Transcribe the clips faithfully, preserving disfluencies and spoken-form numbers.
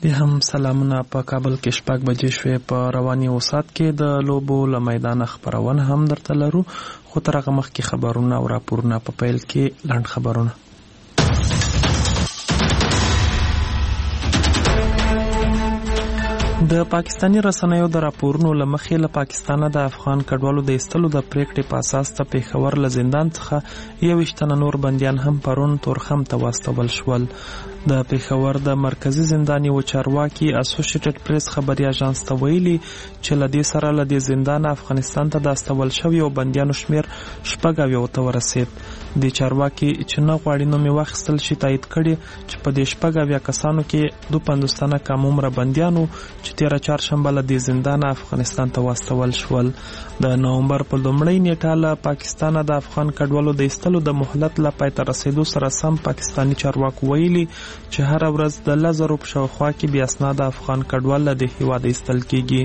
بیا هم سلامونه. په کابل کې شپږ بجې شوې. په رواني اوسات کې د لوبو له میدانه خپرونه هم درته لرو، خو تر هغه مخکې خبرونه او راپورونه. په پیل کې لنډ خبرونه. د پاکستاني رسنیو د راپورونو له مخې له پاکستانه د افغان کډوالو د ایستلو د پریکړې په اساس د پېښور له زندان څخه یوویشت تنه نور بندیان هم پرون تورخم ته واستول شول. د پېښور د مرکزي زندان یو چارواکي اسوسییټډ پریس خبري اژانس ته ویلي چې له دې سره له دې زندان افغانستان ته د استول شویو بندیانو شمیر شپږ اویو ته ورسید. د چارواکي چې نه غواړي نوم یې واخیستل شي تایید کړي چې په دې شپږ اویا کسانو کې دوه پنځوس تنه کم عمره بندیانو چې تېره چهارشنبه له دې زندانه افغانستان ته واستول شول. د نومبر په لومړۍ نیټه له پاکستانه د افغان کډوالو د ایستلو د مهلت له پای ته رسېدو سره سم پاکستاني چارواکو ویلي چې هره ورځ د لس زرو په شاوخوا کې بې اسناده افغان کډوال له دې هېواده ایستل کېږي.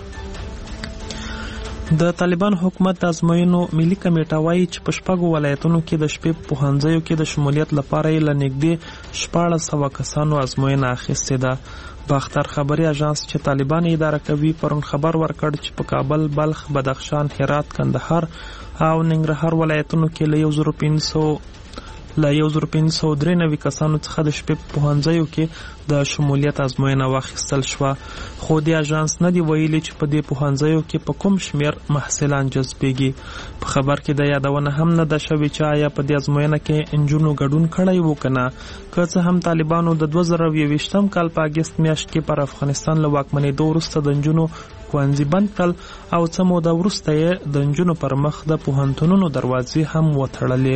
د طالبان حکومت د ازموینو ملي کمیټه وایي چې په شپږو ولایتونو کې د شپې په پوهنځیو کې د شمولیت لپاره یې له نږدې شپاړس سوه کسانو ازموینه اخیستې ده. باختر خبري اژانس چې طالبان اداره کوي پرون خبر ورکړ چې په کابل، بلخ، بدخشان، هرات، کندهار او ننګرهار ولایتونو کې له یو زرو پنځه سوه له یو زرو پنځه سوه درې نوي کسانو څخه د شپې په پوهنځیو کې د شمولیت ازموینه واخیستل شوه، خو د اژانس نه دی ویلي چې په دې پوهنځیو کې په کوم شمیر محصلان جذبېږي. په خبر کې د یادونه هم نه ده شوې چې آیا په دې ازموینه کې نجونو ګډون کړی و که نه. که څه هم طالبانو د دوه زره یوویشتم کال په اګست میاشت کې پر افغانستان له واکمنېدو وروسته د نجونو ښوونځي بند کړل او څه موده وروسته یې د نجونو پر مخ د پوهنتونونو دروازې هم وتړلې.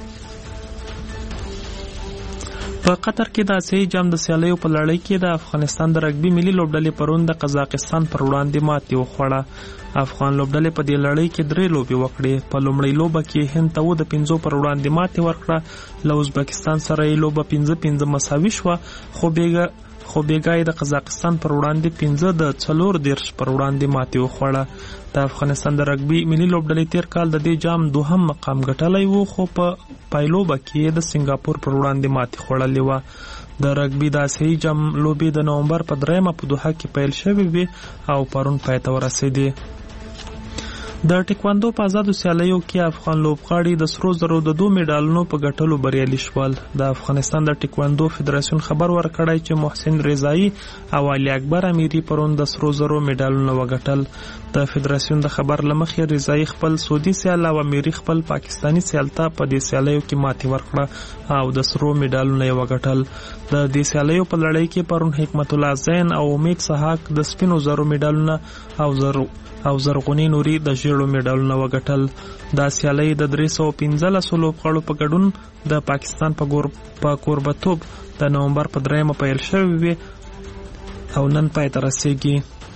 په قطر کې د اسیایي جام د سیالیو په لړۍ کې د افغانستان د رګبي ملي لوبډلې پرون د قزاقستان پر وړاندې ماتې وخوړه. افغان لوبډلې په دې لړۍ کې درې لوبې وکړې. په لومړۍ لوبه کې هند ته د پنځو پر وړاندې ماتې ورکړه. له ازبکستان سره یې لوبه پنځه پنځه مساوي شوه، خو بیګه خو بیګا یې د قزاقستان پر وړاندې پنځه د څلور دېرش پر وړاندې ماتې وخوړه. د افغانستان د رګبي ملي لوبډلې تیر کال د دې جام دوهم مقام ګټلی و، خو په پایلوبه کې د سنګاپور پر وړاندې ماتې خوړلې وه. د رګبي د اسیایي جام لوبې د نومبر په دریمه په دوحه کې پیل شوې وې او پرون پای ته ورسېدې. د ټیکواندو په آزادو سیالیو کې افغان لوبغاړي د سرو زرو د دوه میډالونو په ګټلو بریالي شول. د افغانستان د ټیکواندو فدراسیون خبر ورکړی چې محسن رضایي او علي اکبر امیري پرون د سرو زرو میډالونه وګټل. د فدراسیون د خبر له مخې رضایي خپل سعودي سیال او امیري خپل پاکستاني سیال ته په دې سیالیو کې ماتې ورکړه او د سرو میډالونه یې وګټل. د دې سیالیو په لړۍ کې پرون حکمت الله زین او امید سحاق د سپینو زرو میډالونه او زرو او زرغونی نوري د ژیړو میډالونه وګټل. دا سیالۍ د درې سوه پنځلسو لوبغاړو په ګډون د پاکستان په ګور په کوربتوب د نومبر په دریمه پیل شوې وې او نن پای ته رسېږي.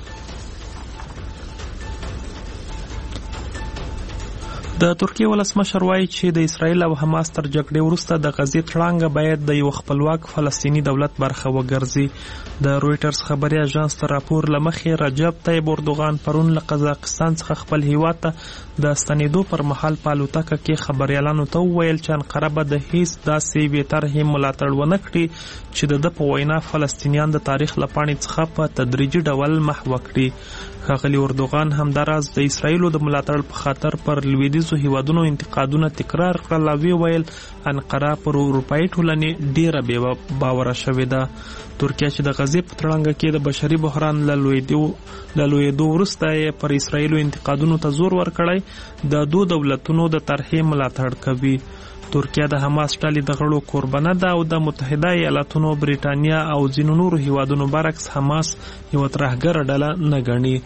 د ترکیې ولسمشر وایي چې د اسرائیل او حماس تر جګړې وروسته د غزې تړانګه باید د یو خپلواک فلسطیني دولت برخه وګرځي. د رویټرز خبري اژانس ته راپور له مخې رجب طیب اردوغان پرون له قزاقستان څخه خپل هیواد ته د ستنېدو پر مهال په الوتکه کې خبریالانو ته وویل چې انقره به د هیڅ داسې بې طرحې ملاتړ ونه کړي چې د ده په وینا فلسطینیان د تاریخ له پاڼې څخه په تدریجي ډول محو کړي. ښاغلي اردوغان همداراز د اسرائیلو د ملاتړ په خاطر پر لویدیځو هیوادونو انتقادونه تکرار کړل او ویل انقره پر اروپایي ټولنې ډیره بې باوره شوې ده. ترکیه چې د غزې په تړانګه کې د بشري بحران له لویېدو وروسته یې پر اسرائیلو انتقادونو ته زور ورکړی، د دو دولتونو د طرحې ملاتړ کوي. ترکیه د حماس ډلې د غړو کوربنه ده او د متحده ایالاتونو، بریټانیا او ځینو نورو هیوادونو برعکس حماس یوه ترهګره ډله نه ګڼي.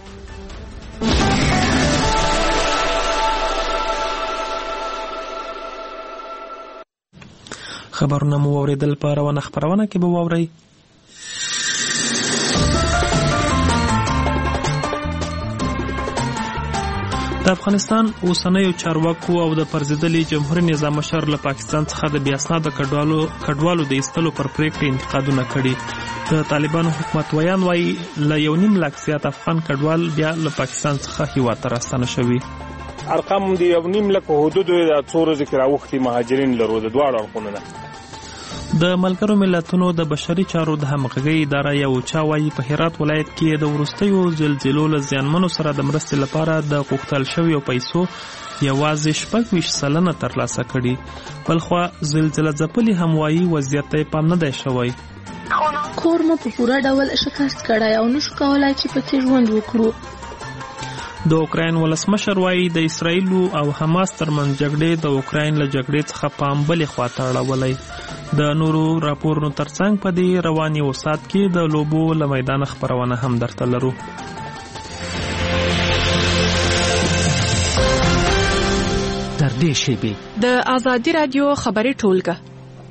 خبرونه مو واورېدل. په روانه خپرونه کې به واورئ د افغانستان اوسنیو چارواکو او د پرځېدلي جمهوري نظام مشر له پاکستان څخه د بې اسناده کډوالو د ایستلو پر پریکړې انتقادونه کړي. د طالبانو حکومت ویان وایي له یو نیم لاک زیات افغان کډوال بیا له پاکستان څخه هیواد ته راستانه شوي. ارقام د یو نیم لاک په حدودو د څو ورځې کې راوښتي مهاجرین لرو د دواړو اړخونو نه. د ملګرو ملتونو د بشري چارو د همغږۍ اداره یو چا وایي په هرات ولایت کې د وروستیو زلزلو له زیانمنو سره د مرستې لپاره د غوښتل شویو پیسو یوازې شپږ ویشت سلنه ترلاسه کړي. بلخوا زلزله ځپلي هم وایي وضعیت ته پام نه دی شوی. کور مو په پوره ډول شکست کړی او نشو کولای چې پکې ژوند وکړو. د اوکراین ولسمشر وایي د اسرائیلو او حماس ترمنځ جګړې د اوکراین له جګړې څخه پام بلې خواته اړولی. د نورو راپورونو ترڅنګ په دې رواني وسات کې د لوبو له میدان خپرونه هم درته لرو. تر دې شیبې د آزادي رادیو خبري ټولګه.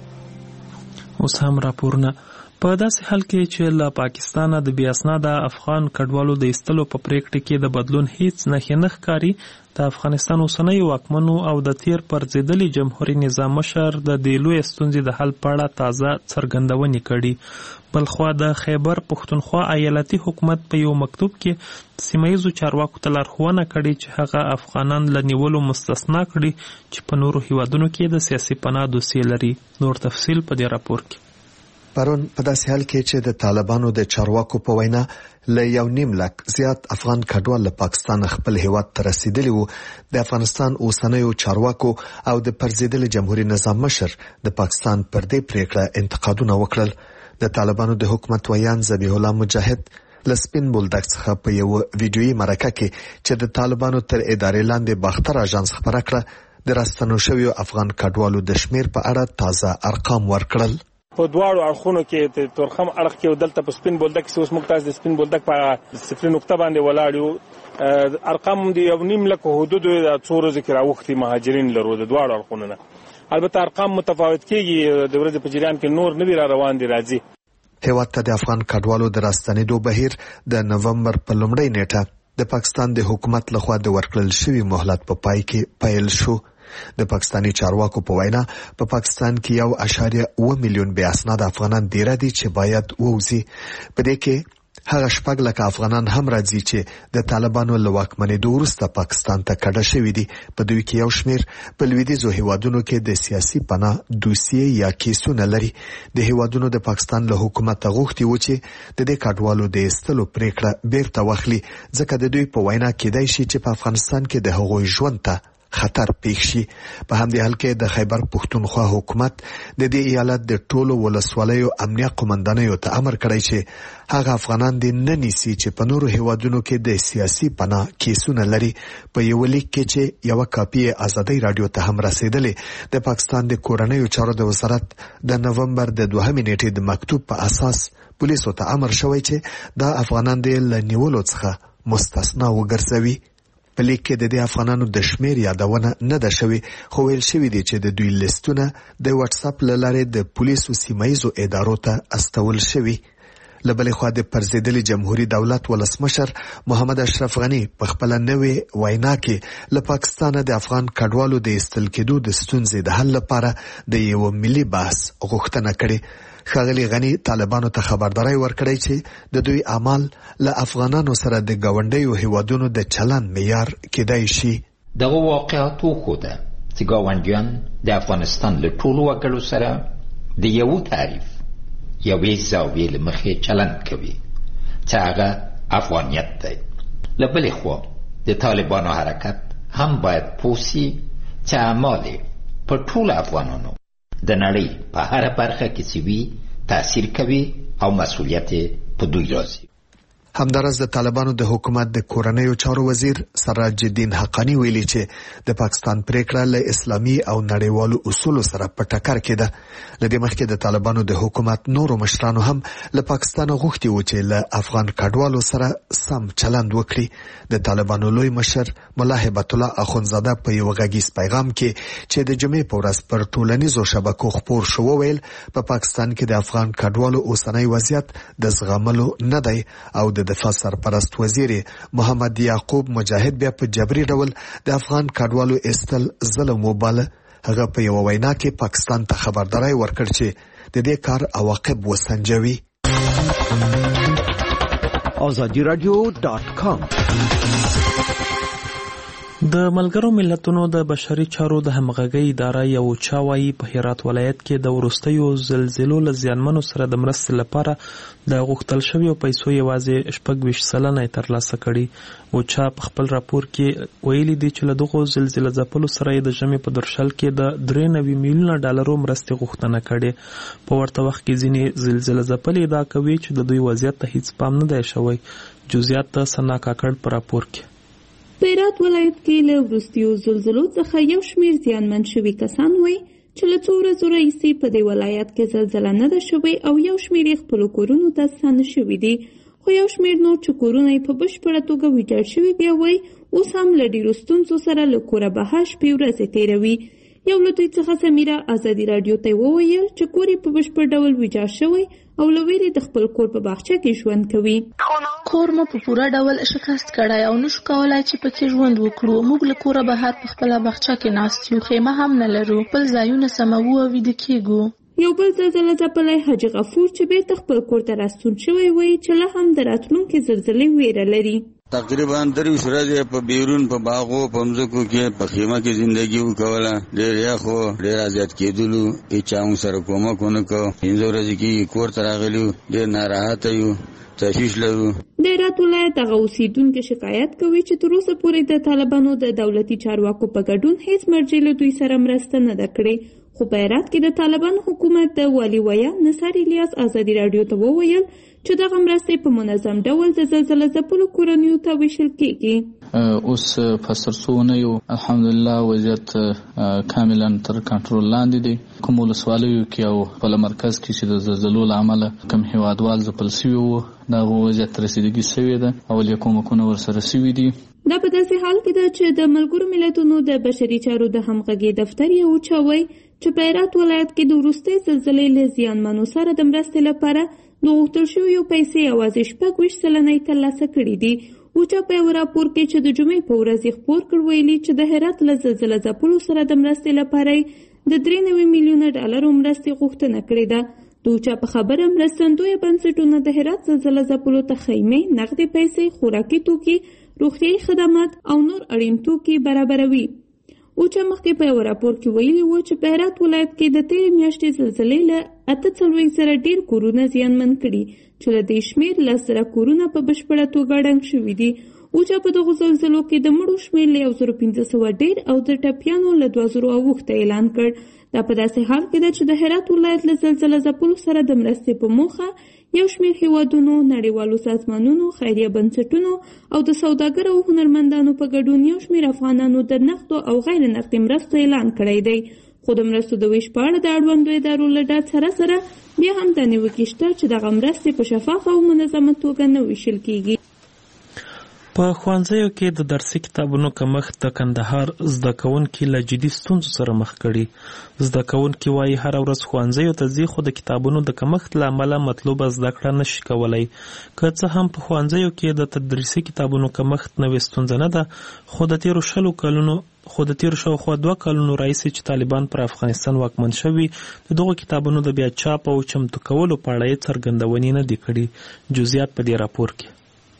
اوس هم راپورونه. په داسې حال کې چې له پاکستانه د بې اسناده افغان کډوالو د ایستلو په پریکړه کې د بدلون هیڅ نښې نه ښکاري، د افغانستان اوسنیو واکمنو او د تیر پرځېدلي جمهوري نظام مشر د دې لویې ستونزې د حل په اړه تازه څرګندونې کړي. بلخوا د خیبر پښتونخوا ایالتي حکومت په یو مکتوب کې سیمه ییزو چارواکو ته لارښوونه کړې چې هغه افغانان له نیولو مستثنا کړي چې په نورو هیوادونو کې د سیاسي پناه دوسیې لري. نور تفصیل په دې راپور کې. پرون په داسې حال کې چې د طالبانو د چارواکو په وینا له یو نیم لک زیات افغان کډوال له پاکستان خپل هیواد ته رسیدلی وو، د افغانستان اوسنیو چارواکو او د پرځېدلي جمهوریت نظام مشر د پاکستان پر دې پریکړه انتقادونه وکړل. د طالبانو د حکومت ویان ذبیح الله مجاهد لسپین بولدک څخه په یو ویډیويي مرکه کې چې د طالبانو تر ادارې لاندې باختر اژانس خبره کړه، د راستنو شویو افغان کډوالو د شمیر په اړه تازه ارقام ورکړل. په دواړو اړخونو کې د تورخم اړخ کې دلته په سپین بولدک کې اوس مقتاز د سپین بولدک په صفر نقطه باندې ولاړ یو، ارقام دی یو نیم لک حدود د څو ورځې کې راوختي مهاجرین لرو د دواړو اړخونو نه. البته ارقام متفاوت کېږي، د ورځې په جریان کې نور نوی را روان دي راځي. هیواد ته د افغان کډوالو د راستنېدو بهیر د نومبر په لومړۍ نیټه د پاکستان د حکومت لخوا د ورکړل شوی مهلت په پای کې پیل شو. د پاکستاني چارواکو په وینا په پا پاکستان کې یو اشاریه اوه میلیون بې اسناد افغانان ډیر دي چې باید ووځي. په دې کې هغه شپږ لکه افغانان هم راځي چې د طالبانو له واکمنېدو وروسته پاکستان ته کډه شوي دي. په دوی کې یو شمیر په لویدیځو هیوادونو کې د سیاسي پناه دوسیې یا کیسونه لري. د هیوادونو د پاکستان له حکومت غوښتي و چې د دې کډوالو د ایستلو پریکړه بیرته واخلي، ځکه د دوی په وینا کېدای شي چې په افغانستان کې د هغوی ژوند ته خطر پیښ شي. په همدې حال کې د خیبر پښتونخوا حکومت د دې ایالت د ټولو ولسوالیو امنیه قومندانیو ته امر کړی چې هغه افغانان دې نه نیسي چې په نورو هیوادونو کې د سیاسي پناه کیسونه لري. په یو لیک کې چې یو کاپی آزادۍ رادیو ته هم رسیدلې، د پاکستان د کورنیو چارو د وزارت د نومبر د دوهمې نیټې د مکتوب په اساس پولیسو ته امر شوی چې دا افغانان دې له نیولو څخه مستثنا وګرځوي. په لیک کې د دې افغانانو د شمیر یادونه نه ده شوې، خو ویل شوي دي چې د دوی لیستونه د واتس اپ له لارې د پولیسو سیمایزو ادارو ته استول شوي. له بلې خوا د پرځېدلي جمهوریت دولت ولسمشر محمد اشرف غني په خپل نوې وینا کې له پاکستانه د افغان کډوالو د ایستل کېدو د ستونزې د حل لپاره د یو ملي بحث غوښتنه کړې. ښاغلي غني طالبانو ته خبرداري ورکړی چې د دوی اعمال له افغانانو سره د ګاونډیو هیوادونو د چلند معیار کېدای شي. دغه واقعیت وښوده چې ګاونډیان د افغانستان له ټولو وګړو سره د یو تعریف یوې زاویې له مخې چلند کوي چې هغه افغانیت دی. له بلې خوا د طالبانو حرکت هم باید پوه سي چې اعمال په ټولو افغانانو د نړۍ په هر برخه کې چې وي تاثیر کوي او مسؤلیت په دوی راځي. همدارس د طالبانو د حکومت د کورنیو چارو وزیر سراج الدین حقانی ویلي چې د پاکستان پریکړه له اسلامي او نړیوالو اصولو سره په ټکر کې ده. لدې مخکې د طالبانو د حکومت نورو مشرانو هم له پاکستان غوښتي و چې له افغان کډوالو سره سم چلند وکړي. د طالبانو لوی مشر ملا هبت الله اخونزاده په یو غږیز پیغام کې چې د جمعې په ورځ پر ټولنیزو شبکو خپور شو وویل په پا پاکستان کې د افغان کډوالو اوسنی وضعیت د زغملو نه دی او د دفاع سرپرست وزیر محمد یعقوب مجاهد بیا په جبري ډول د افغان کډوالو ایستل ظلم وباله. هغه په یو وینا کې پاکستان ته خبرداري ورکړ چې د دې کار عواقب وسنجوي. آزادی رادیو دات کام د ملګرو ملتونو د بشري چارو د همغږۍ اداره یو چا وایي په هرات ولایت کې د وروستیو زلزلو له زیانمنو سره د مرستې لپاره د غوښتل شویو پیسو یوازې شپږ ویشت سلنه یې ترلاسه کړي. او چا په خپل راپور کې ویلي دي چې له دغو زلزله ځپلو سره یې د ژمي په درشل کې د درې نوي میلیونه ډالرو مرستې غوښتنه کړې. په ورته وخت کې ځینې زلزله ځپلې ادعا کوي چې د دوی وضعیت ته هیڅ پام نه دی شوی. جزئیات د ثنا کاکړ په راپور کې. په هرات ولایت کې له وروستیو زلزلو څخه یو شمېر زیانمن شوي کسان وایي چې له څو ورځو راهیسې په دې ولایت کې زلزله نه ده شوې او یو شمېر یې خپلو کورونو ته ستانه شوي دي. خو یو شمېر نور چې کورونه یې په بشپړه توګه ویجاړ شوي بیا وایي اوس هم له ډېرو ستونزو سره له کوره بهر شپې ورځې تېروي. یو له دوی څخه سمیره ازادي راډیو ته وویل چې کور یې په بشپړ ډول ویجاړ شوی او له ویرې د خپل کور په باغچه کې ژوند کوي. کور مو په پوره ډول شکست کړی او نشو کولای چې پکې ژوند وکړو. موږ له کوره بهر په خپله باغچه کې ناست یو، خیمه هم نه لرو، خپل ځایونه سموو او ویده کېږو. یو بل زلزله ځپلی حاجي غفور چې بیرته خپل کور ته راستون شوی وایي چې لا هم د راتلونکې زلزلې ویره لري. تقریبا درویشت ورځې په بیرون په باغو په مځکو کې په خیمه کې زندگی وکوله. ډېر یخ و، ډېر اذیت کېدلو، هېچا موږ سره کومک ونه کړ. پنځه ورځې کې کور ته راغلي وو، ډېر ناراحته یو، تشویش لرو. د هرات ولایت هغه اوسېدونکي شکایت کوي چې تر اوسه پورې د طالبانو د دولتي چارواکو په ګډون هېڅ مرجع له دوی سره مرسته نه ده کړې. خو په هرات کې د طالبانو حکومت د والي ویا نصار الیاس ازادي راډیو ته وویل چې دغه مرستې په منظم ډول د زلزله ځپلو کورنیو ته ویشل کېږي. اوس په سرسونه یو الحمدلله وضعیت کاملا تر کنټرول لاندې دی. کوم ولسوالیو کې او په مرکز کې چې د زلزلو له امله کم هیوادوال ځپل شوي وو دغه وضعیت ته رسیدګي شوې ده او له کومکونه ورسره شوي دي. دا په داسې حال کې ده چې د ملګرو ملتونو د بشري چارو د همغږۍ دفتر یې وچوي چې په هرات ولایت کې د وروستۍ زلزلې له زیانمنو سره د مرستې لپاره د غوښتل شویو پیسې یوازې شپږ ویشت سلنه یې ترلاسه کړي دي. اوچا په یو راپور کې چې د جمعې په ورځ یې خپور کړ ویلي چې د هرات له زلزله ځپلو سره د مرستې لپاره د درې نوي میلیونه ډالرو مرستې غوښتنه کړې ده. د اوچا په خبره مرستندویه بنسټونه د هرات زلزله ځپلو ته خیمې، نغدې پیسې، خوراکي توکي، روغتیایي خدمات او نور اړین توکي برابروي. اوچا مخکې په یو راپور کې ویلي وو چې په هرات ولایت کې د تېرې میاشتې زلزلې له اته څلوېښت زره ډېر کورونه زیانمن کړي چې له دې شمېر لس زره کورونه په بشپړه توګه ړنګ شوي دي. اوچا په دغو زلزلو کې د مړو شمېر له یو زرو پنځه سوه ډېر او د ټپیانو له دوه زرو اوښته اعلان کړ. دا په داسې حال کې ده چې د هرات ولایت له زلزله ځپلو سره د مرستې په موخه یو شمېر هیوادونو، نړیوالو سازمانونو، خیریه بنسټونو او د سوداګرو او هنرمندانو په ګډون یو شمېر افغانانو د نقدو او غیر نقدي مرستو اعلان کړی دی. خو د مرستو د ویش په اړه د اړوندو ادارو له ډاډ سره سره بیا هم دا نیوکې شته چې دغه مرستې په شفافه او منظمه توګه نه ویشل کېږي. په ښوونځیو کې د درسي کتابونو کمښت د کندهار زده کوونکي له جدي ستونزو سره مخ کړي. زده کوونکي وایي هره ورځ ښوونځیو ته ځي خو د کتابونو د کمښت له امله مطلوبه زده کړه نشي کولی. که څه هم په ښوونځیو کې د تدریسي کتابونو کمښت نوې ستونزه نه ده، خو د تېرو شلو کلونو خو د تېرو شاوخوا دوه کلونو راهیسې چې طالبان پر افغانستان واکمن شوي د دغو کتابونو د بیا چاپ او چمتو کولو په اړه یې څرګندونې نه دي کړي. جزئیات په دې راپور کې.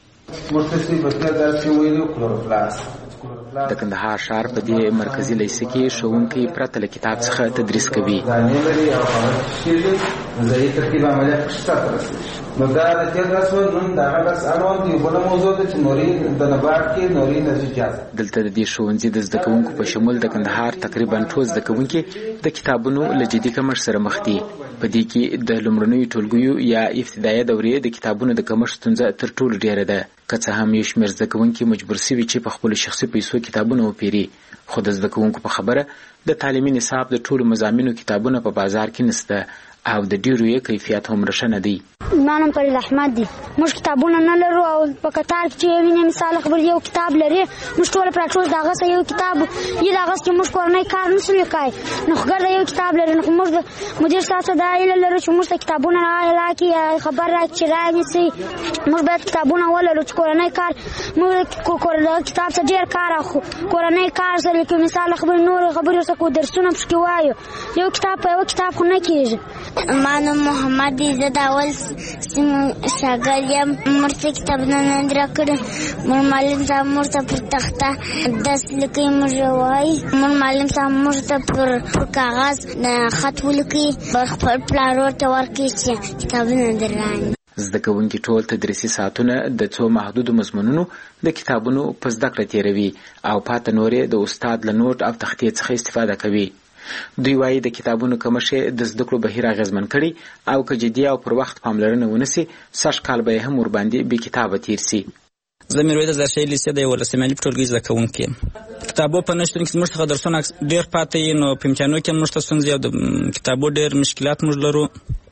د کندهار ښار په دې مرکزي لیسه کې ښوونکي پرته له کتاب څخه تدریس کوي. نو دا د تیر درس نن دا درس اړوند دی بل موضوع د نوري د نبات کې نوري د اجازه دلته د دې ښوونځي د زده کوونکو په شمول د کندهار تقریبا ټول زده کوونکي د کتابونو له جدي کمښت سره مخ دي. په دې کې د لومړنیو ټولګیو یا ابتدایي دورې د کتابونو د کمښت ستونزه تر ټولو ډیره ده. که څه هم یو شمېر زده کوونکي مجبور سوي چې په خپلو شخصي پیسو کتابونه وپیري، خو د زده کوونکو په خبره د تعلیمي نصاب د ټولو مضامینو کتابونه په بازار کې نشته او د ډیرو یې کیفیت هم رښه نه دی. ما نوم فرید احمد دی. موږ کتابونه نه لرو او په قطار کې چې وینې مثال خبر یو کتاب لري موږ ټول پر ټول دغه څه یو کتاب یی دغه چې موږ کورنۍ کار نشو لیکای نو خبر یو کتاب لري نو موږ مدیر ساته دا ایله لري چې موږ کتابونه راکې خبر راکې راځي موږ به کتابونه ولرو چې کورنۍ کار موږ کورنۍ کتاب څخه ډیر کار اخو کورنۍ کار سره کې مثال خبر نور خبرې څه کو درسونه پکې وایو یو کتاب په یو کتاب خو نه کېږي. ما نوم محمد دی، زه د اول صنف شاګرد یم. موږ ته کتابونه نه دي راکړي. موږ معلم صاحب موږ ته پر تخته درس لیکي، موږ وایي. موږ معلم صاحب موږ ته پر پر کاغذ خط ولیکي، خپل پلار ورته ورکړي چې کتابونه درراني. زده کوونکي ټول تدریسي ساعتونه د څو محدودو مضمونونو د کتابونو په زده کړه تېروي او پاته نورې د استاد له نوټ او تختې څخه استفاده کوي. دوی وایي د کتابونو کمښت د زده کړو بهیر اغېزمن کړي او که جدي او پر وخت پاملرنه ونسي سږ کال به یې هم ورباندې بې کتابه تېر سي. زه میرویس ظاهرشاهي لیسې د یولسمې الف ټولګي زده کوونکی یم. کتابو په نشتون کې زموږ څخه درسونه ډېر پاته وي، نو په امتحانونو کې موږ ته ستونزې او د کتابو ډېر مشکلات موږ لرو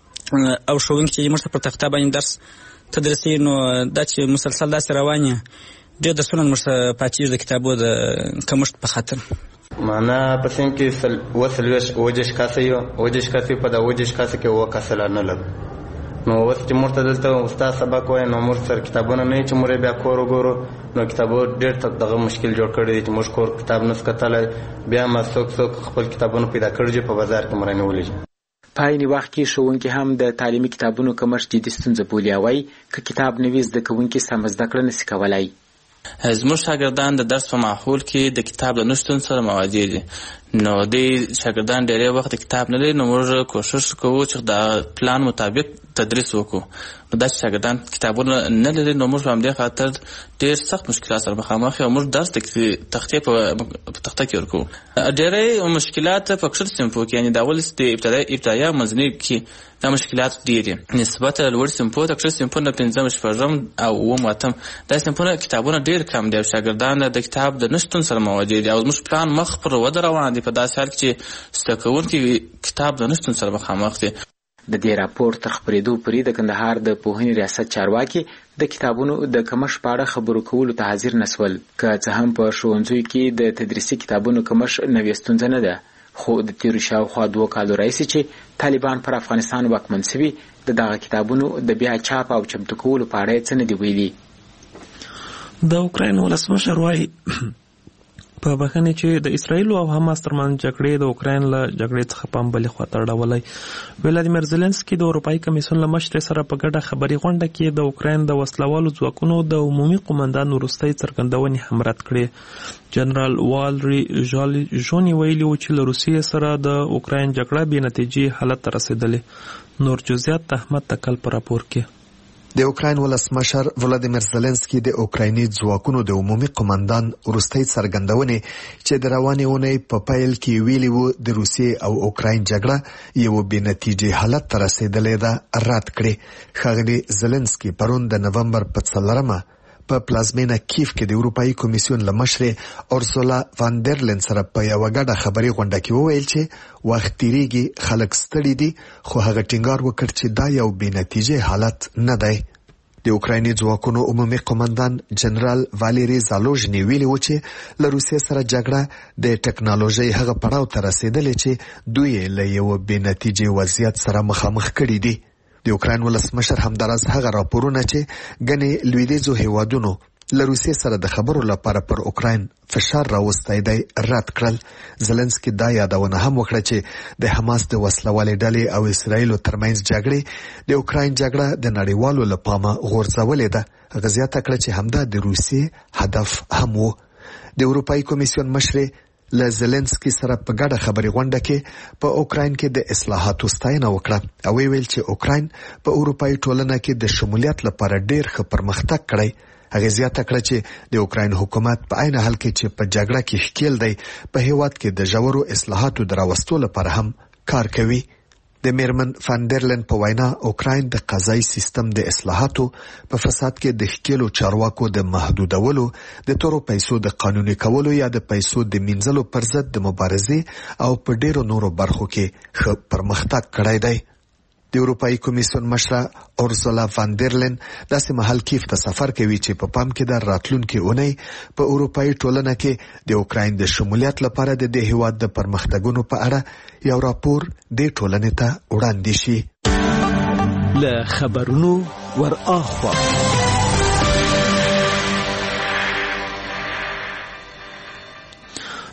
او ښوونکي چې موږ ته پر تخته باندې درس تدریسي، نو دا چې مسلسل داسې روان وي ډېر درسونه موږ ته پاتېږي د کتابو د کمښت په خاطر. معنا په سیم کې اووه څلوېښت اووه دېرش کسه یو اووه دېرش کسه په دا اووه دېرش کسه کې اووه کسه لا نه لرو. نو اوس چې موږ ته دلته استاد سبق وایي نو موږ سره کتابونه نه وي چې موږ بیا کور وګورو. نو کتابو ډېر دغه مشکل جوړ کړی دی چې موږ کور کتاب نس کتلی، بیا ما څوک څوک خپل کتابونه پیدا کړي چې په بازار کې مو رانیولي. په عین وخت کې ښوونکي هم د تعلیمي کتابونو کمښت جدي ستونزه بولي او وایي که کتاب نه وي زده کوونکي سمه زده کړه نسي کولی. زموږ شاګردان د درس په ماحول کې د کتاب له نشتون سره مواجه دي، نو د شاګردان ډېری وخت د کتاب نه لري، نو موږ کوشش کوو چې د پلان مطابق تدریس وکړو. نو دا چې شاګردان کتابونه نه لري نو موږ په همدې خاطر ډېر سخت مشکلات سره مخامخ یو. موږ درس د تختې په تخته کې ورکوو. ډېری مشکلات په کښته صنفو کې، یعنې د اول د ابتدايي منځني کې دا مشکلات ډېر دي نسبت لوړ صنفو د کښته صنفونو پنځم شپږم او اووم اتم دا صنفونه کتابونه ډېر کم دي او شاګردان د کتاب د نشتون سره مواجه دي او زموږ پلان مخ پر وده روان دي په داسې حال کې چې زده کوونکي کتاب د نشتون سره مخامخ دي. د دې راپور تر خپرېدو پورې د کندهار د پوهنې ریاست چارواکي د کتابونو د کمښت په اړه خبرو کولو ته حاضر نسول. که څه هم په ښوونځیو کې د تدریسي کتابونو کمښت نوې ستونزه نه ده، خو د تېرو شاوخوا دوه کالو راهیسې چې طالبان پر افغانستان واکمن سوي د دغه کتابونو د بیا چاپ او چمتو کولو په اړه یې څه نه دي ویلي. د اوکراین ولسمشر وایي په بخښنې چې د اسرائیل او حماس ترمنځ جګړې د اوکراین له جګړې څخه پام بلې خواته اړولی. ولادیمیر زیلنسکي د اروپایي کمیسیون له مشر سره په ګډه خبري غونډه کې د اوکراین د وسلوالو ځواکونو د عمومي قومندان وروستۍ څرګندونې هم رد کړې. جنرال والري ژوني ویلي و چې له روسیې سره د اوکراین جګړه بې نتیجې حالت ته رسېدلې. نور جزئیات د احمد تکل په راپور کې. د اوکراین ولسمشر ولادیمیر زلنسکي د اوکرایني ځواکونو د عمومي قومندان وروستۍ څرګندونې چې د روانې اونۍ په پیل کې ویلي وو د روسیې او اوکراین جګړه یو بې نتیجې حالت ته رسېدلې ده رد کړې. ښاغلي زلنسکي پرون د نومبر په څلورمه په پلازمینه کیف کې د اروپایي کمیسیون له مشرې اورسولا واندرلین سره په یوه ګډه خبري غونډه کې وویل چې وخت تیریږي، خلک ستړي دي، خو هغه ټینګار وکړ چې دا یو بې نتیجې حالت نه دی. د اوکرایني ځواکونو عمومي قومندان جنرال والری زالوژني ویلي و چې له روسیې سره جګړه د ټکنالوژۍ هغه پړاو ته رسېدلې چې دوی له یو بې نتیجې وضعیت سره مخامخ کړي دي. د اوکراین ولسمشر همداراز هغه راپورونه چې ګڼې لویدیځو هیوادونو له روسیې سره د خبرو لپاره پر اوکراین فشار راوستی دی رد کړل. زلنسکي دا یادونه هم وکړه چې د حماس د وسلوالې ډلې او اسرائیلو ترمنځ جګړې د اوکراین جګړه د نړیوالو له پامه غورځولې ده. هغه زیاته کړه چې همدا د روسیې هدف هم و. د اروپایي کمیسیون مشرې له زلنسکي سره په ګډه خبري غونډه کې په اوکراین کې د اصلاحاتو ستاینه وکړه او ویل چې اوکراین په اروپایي ټولنه کې د شمولیت لپاره ډېر ښه پرمختګ کړی. هغه زیاته کړه چې د اوکراین حکومت په عین حال کې چې په جګړه کې ښکیل دی په هیواد کې د ژورو اصلاحاتو د راوستلو لپاره هم کار کوي. د میرمن فاندرلن په وینا اوکراین د قضایي سیستم د اصلاحاتو په فساد کې د ښکیلو چارواکو د محدودولو، د تورو پیسو د قانوني کولو یا د پیسو د مینځلو پر ضد د مبارزې او په ډیرو نورو برخو کې ښه پرمختګ کړی دی. د اروپایي کمیسیون مشره اورسولا واندرلین داسې مهال کیف ته سفر کوي چې په پام کې د راتلونکي اونۍ په اروپایي ټولنه کې د اوکراین د شمولیت لپاره د دې هیواد د پرمختګونو په اړه یو راپور د ټولنې ته وړاندې شي. له خبرونو ور اخوا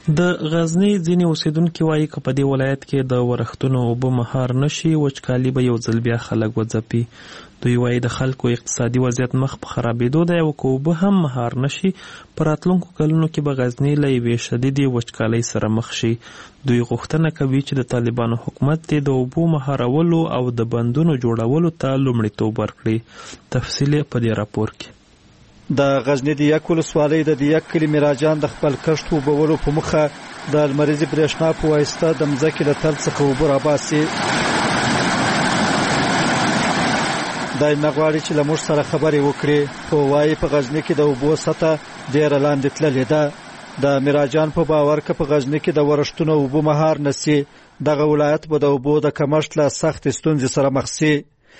د غزنی ځینې اوسیدونکي وایي که په دې ولایت کې د ورښتونو اوبه مهار نشي وچکالي به یو ځل بیا خلک وځپي. دوی وایي د خلکو اقتصادي وضعیت مخ په خرابېدو دی او که اوبه هم مهار نشي په راتلونکو کلونو کې به غزنی له یوې شدیدې وچکالۍ سره مخ شي. دوی غوښتنه کوي چې د طالبانو حکومت دې د اوبو مهارولو او د بندونو جوړولو ته لومړیتوب ورکړي. تفصیل په دې راپور کې. د غزنی د یک ولسوالۍ د یک کلي میراجان د خپل کښت اوبولو په مخه د لمریزې برېښنا په واسطه د مځکې له تل څخه اوبه راباسي. دای نه غواړي چې له موږ سره خبرې وکړي خو وایي په غزنی کې د اوبو سطح ډېره لاندې تللې ده. د میراجان په باور که په غزنی کې د ورښتونو اوبه مهار نشي دغه ولایت به د اوبو د کمښت له سختې ستونزې سره مخ شي.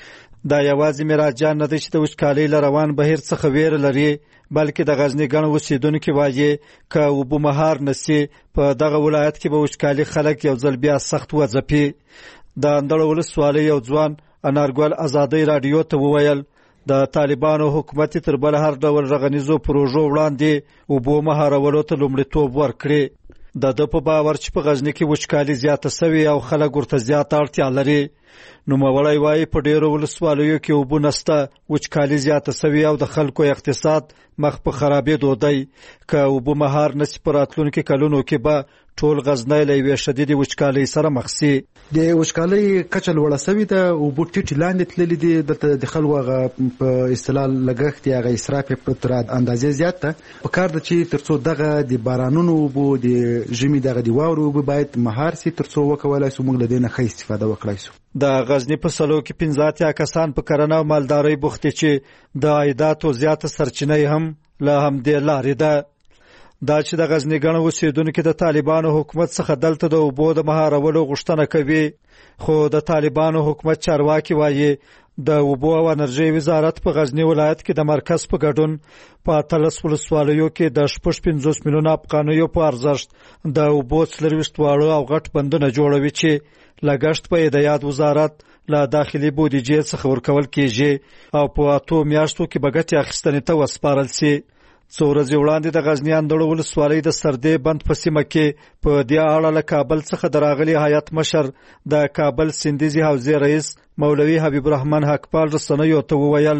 دا یوازې میراجان نه دی چې د وچکالۍ له روان بهیر څخه ویره لري بلکې د غزنی ګڼ اوسیدونکي وایي که اوبه مهار نشي په دغه ولایت کې به وچکالي خلک یو ځل بیا سخت وځپي. د اندړ ولسوالۍ یو ځوان انارګل ازادۍ راډیو ته وویل د طالبانو حکومت تر بل هر ډول رغنیزو پروژو وړاندې اوبو مهارولو ته لومړیتوب ورکړي. د ده په باور چې په غزنی کې وچکالي زیاته سوي او خلک ورته زیاته اړتیا لري. نوموړی وایي په ډېرو ولسوالیو کې اوبه نشته وچکالي زیاته سوي او د خلکو اقتصاد مخ په خرابېدو دی. که اوبه مهار نشي په راتلونکي کلونو کې به ټول غزنی له یوې شدیدې وچکالۍ سره مخ شي. د وچکالۍ کچه لوړه سوې ده اوبه ټیټې لاندې تللي دي دلته د خلکو هغه په اصطلاح لګښت یا هغه اسراف یې تر اندازې زیات ده. پکار ده چې تر څو دغه د بارانونو اوبه د ژمي دغه د واورو اوبه باید مهار سي تر څو وکولای سو موږ له دې نه ښه استفاده وکړای سو. د غزنی په سلو کې پنځه اتیا کسان په کرنه او مالدارۍ بوخت چې د عایداتو زیاته سرچینه هم له همدې لارې ده. دا چې د غزنی ګڼ اوسیدونکي د طالبانو حکومت څخه دلته د اوبو د مهارولو غوښتنه کوي خو د طالبانو حکومت چارواکي وایي د اوبو او انرژۍ وزارت په غزنی ولایت کې د مرکز په ګډون په اتلس ولسوالیو کې د شپږ پنځوس میلیونه افغانیو په ارزښت د اوبو څلرویشت واړه او غټ بندونه جوړوي چې لګښت په د یاد وزارت له داخلي بودیجې څخه ورکول کیږي او په اتو میاشتو کې به ګټې اخیستنې ته وسپارل سي. څو ورځې وړاندې د غزنی اندړو ولسوالۍ د سردې بند په سیمه کې په دې اړه له کابل څخه د راغلي هیات مشر د کابل سیندیزي حوزې رئیس مولوي حبیب الرحمن حقپال رسنیو ته وویل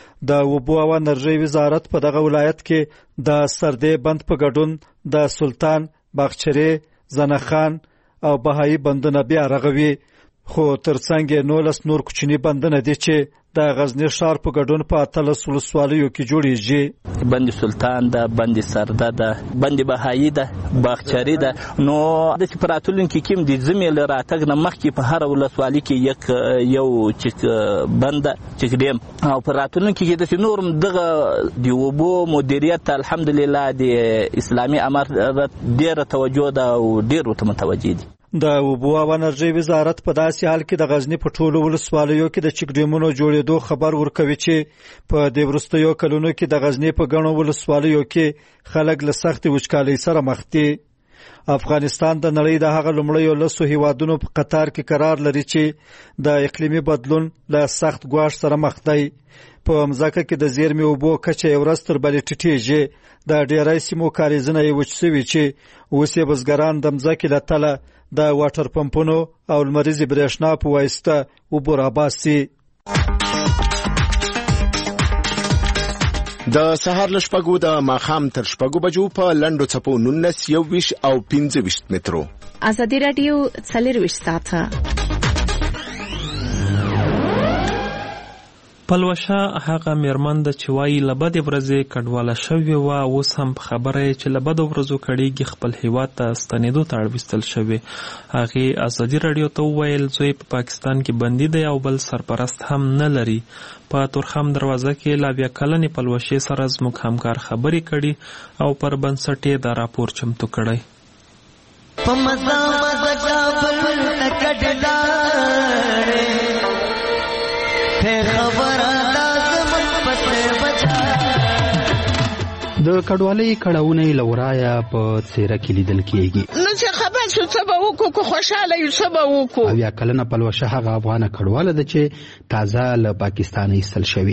د اوبو او انرژۍ وزارت په دغه ولایت کې د سردې بند په ګډون د سلطان باغچری زنخان او بهایی بندونه بیا رغوي خو ترڅنګ نولس نور کوچني بندونه دي چې د غزنی ښار په ګډون په اتلس ولسوالیو کې جوړیږي. بند سلطان ده، بند سرده ده، بند بهایی ده، باغچری ده. نو د راتلونکي کې د زمې له راتګ نه مخکې په هر ولسوالي کې یک یو چک بند چک ډیم او په راتلونکي کې د نورم دغه د اوبو مدیریت الحمدلله د اسلامي امارت ډیره توجه ده او ډیر ورته متوجه دي. د اوبو او انرژۍ وزارت په داسې حال کې د غزنی په ټولو ولسوالیو کې د چک ډیمونو جوړېدو خبر ورکوي چې په دې وروستیو کلونو کې د غزنی په ګڼو ولسوالیو کې خلک له سختې وچکالۍ سره مخ دي. افغانستان د نړۍ د هغه لومړیو لسو هیوادونو په قطار کې قرار لري چې د اقلیمي بدلون له سخت ګواښ سره مخ دی. په مځکه کې د زیرمې اوبو کچه یو ورځ تر بلې ټیټېږي. د ډېری سیمو کاریزونه یې وچ سوي چې اوس یې بزګران د مځکې له تله د واټر پمپونو او لمریزې برېښنا په واسطه اوبه راباسي. د سهار له شپږو د ماښام تر شپږو بجو په لنډو څپو نولس یوویشت او پنځه ویشت مترو. ازادي راډیو څلرویشت ساعته. پلوشه هغه میرمن ده چې وایي له بدې ورځې کډواله شوې وه اوس هم په خبره یې چې له بدو ورځو کړېږي خپل هیواد ته ستنېدو ته اړویستل شوې. هغې ازادي راډیو ته وویل زوی په پاکستان کې بندي دی او بل سرپرست هم نه لري. په تورخم دروازه کې لا بیا کلنې پلوشې سره زموږ همکار خبرې کړي او پر بنسټ یې دا راپور چمتو کړی. د کډوالۍ کړهونه یې له ورایه په څېره کې لیدل کېږي. نو چې خبر شو څه به وکړو که خوشحاله یو څه به وکړو. اویا کلنه پلوشه هغه افغانه کډواله ده چې تازه له پاکستانه ایستل شوې.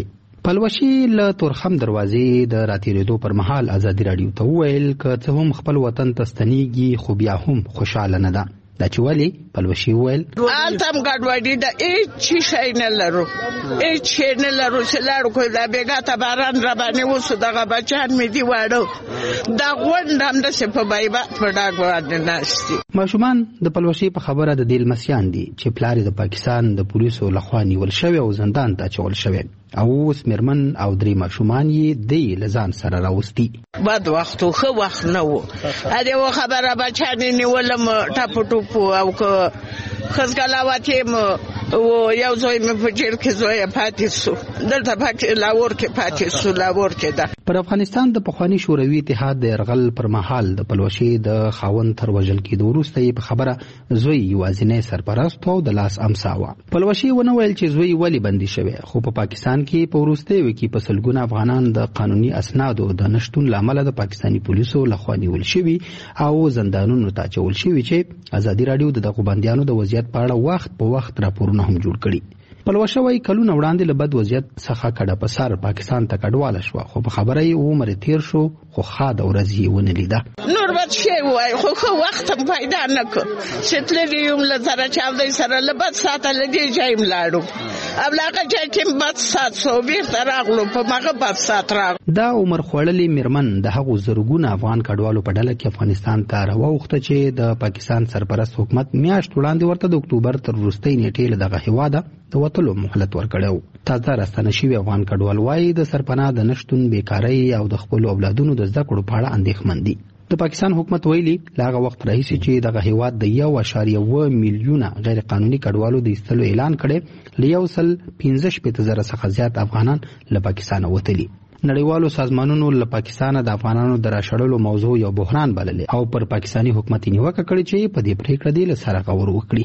پلوشي له تورخم دروازې د راتېرېدو پر مهال ازادي راډیو ته وویل که څه هم خپل وطن ته ستنېږي خو بیا هم خوشحاله نه ده. دا چې ولې پلوشي وویل هلته هم ګډوډي ده، هېڅ شی نه لرو، هېڅ شی نه لرو چې لاړو کړو. دا بېګا ته باران راباندې وسو، دغه بچیان مې دي واړه، دا غونډ همداسې په بایبات په ډاګ باندې ناست دي. ماشومان د پلوشي په خبره د دې لمسیان دي چې پلار د پاکستان د پولیسو لخوا نیول شوی او زندان ته اچول شوی، او اوس مېرمن او درې ماشومان یې دی له ځان سره راوستي. بد وخت و، ښه وخت نه و. ادې و خبره بچیان یې نیولم ټاپو ټوپو، او که خزګلاوات یې و یو زوی مې په جیل کې زوی پاتې سو، دلته پاتې لاهور کې پاتې سو، لاهور کې ده. پر افغانستان د پخواني شوروي اتحاد د یرغل پر مهال د پلوشي د خاوند تر وژل کېدو وروسته یې په خبره زوی یوازینی سرپرست او د لاس امسا وه. پلوشي ونه ویل چې زوی ولې بندي شوی، خو په پاکستان کې په وروستیو کې په سلګونه افغانان د قانوني اسنادو د نشتون له امله د پاکستاني پولیسو لخوا نیول شوي او زندانونو ته اچول شوي، چې ازادي راډیو د دغو بندیانو د وضعیت په اړه وخت په وخت راپورونه هم جوړ کړي. پلوشه وایي کلونه وړاندې له بد وضعیت څخه کډه په سر پاکستان ته کډواله شوه، خو په خبره یې عمر تیر شو خو ښاده ورځ یې ونه لیده. نور بد شی وایي خو ښه وخت هم پیدا نه کړ چې تللي یم له زره چاودۍ سره له بد ساعته له دې ځای م لاړو، او له هغه ځای کې م بد ساعت سو، بېرته راغلو په هغه بد ساعت راغلو. دا عمر خوړلې مېرمن د هغو زرګونه افغان کډوالو په ډله کې افغانستان ته راواوښته چې د پاکستان سرپرست حکومت میاشت وړاندې ورته د اکتوبر تر وروستۍ نیټې له دغه هېواده د وتلو مهلت ورکړی و. تازه راستنه شوي افغان کډوال وایي د سرپناه د نشتون، بیکارۍ او د خپلو اولادونو د زده کړو په اړه اندېښمن دي. د پاکستان حکومت ویلي له هغه وخت راهیسې چې دغه هېواد د یو اعشاریه اوه میلیونه غیر قانوني کډوالو د ایستلو اعلان کړی، له یو سل پنځه شپېته زره څخه زیات افغانان له پاکستانه وتلي. نړیوالو سازمانونو له پاکستانه د افغانانو د راشړلو موضوع یو بحران بللې او پر پاکستاني حکومت نیوکه کړې چې په دې پریکړه دې له سره غور وکړي.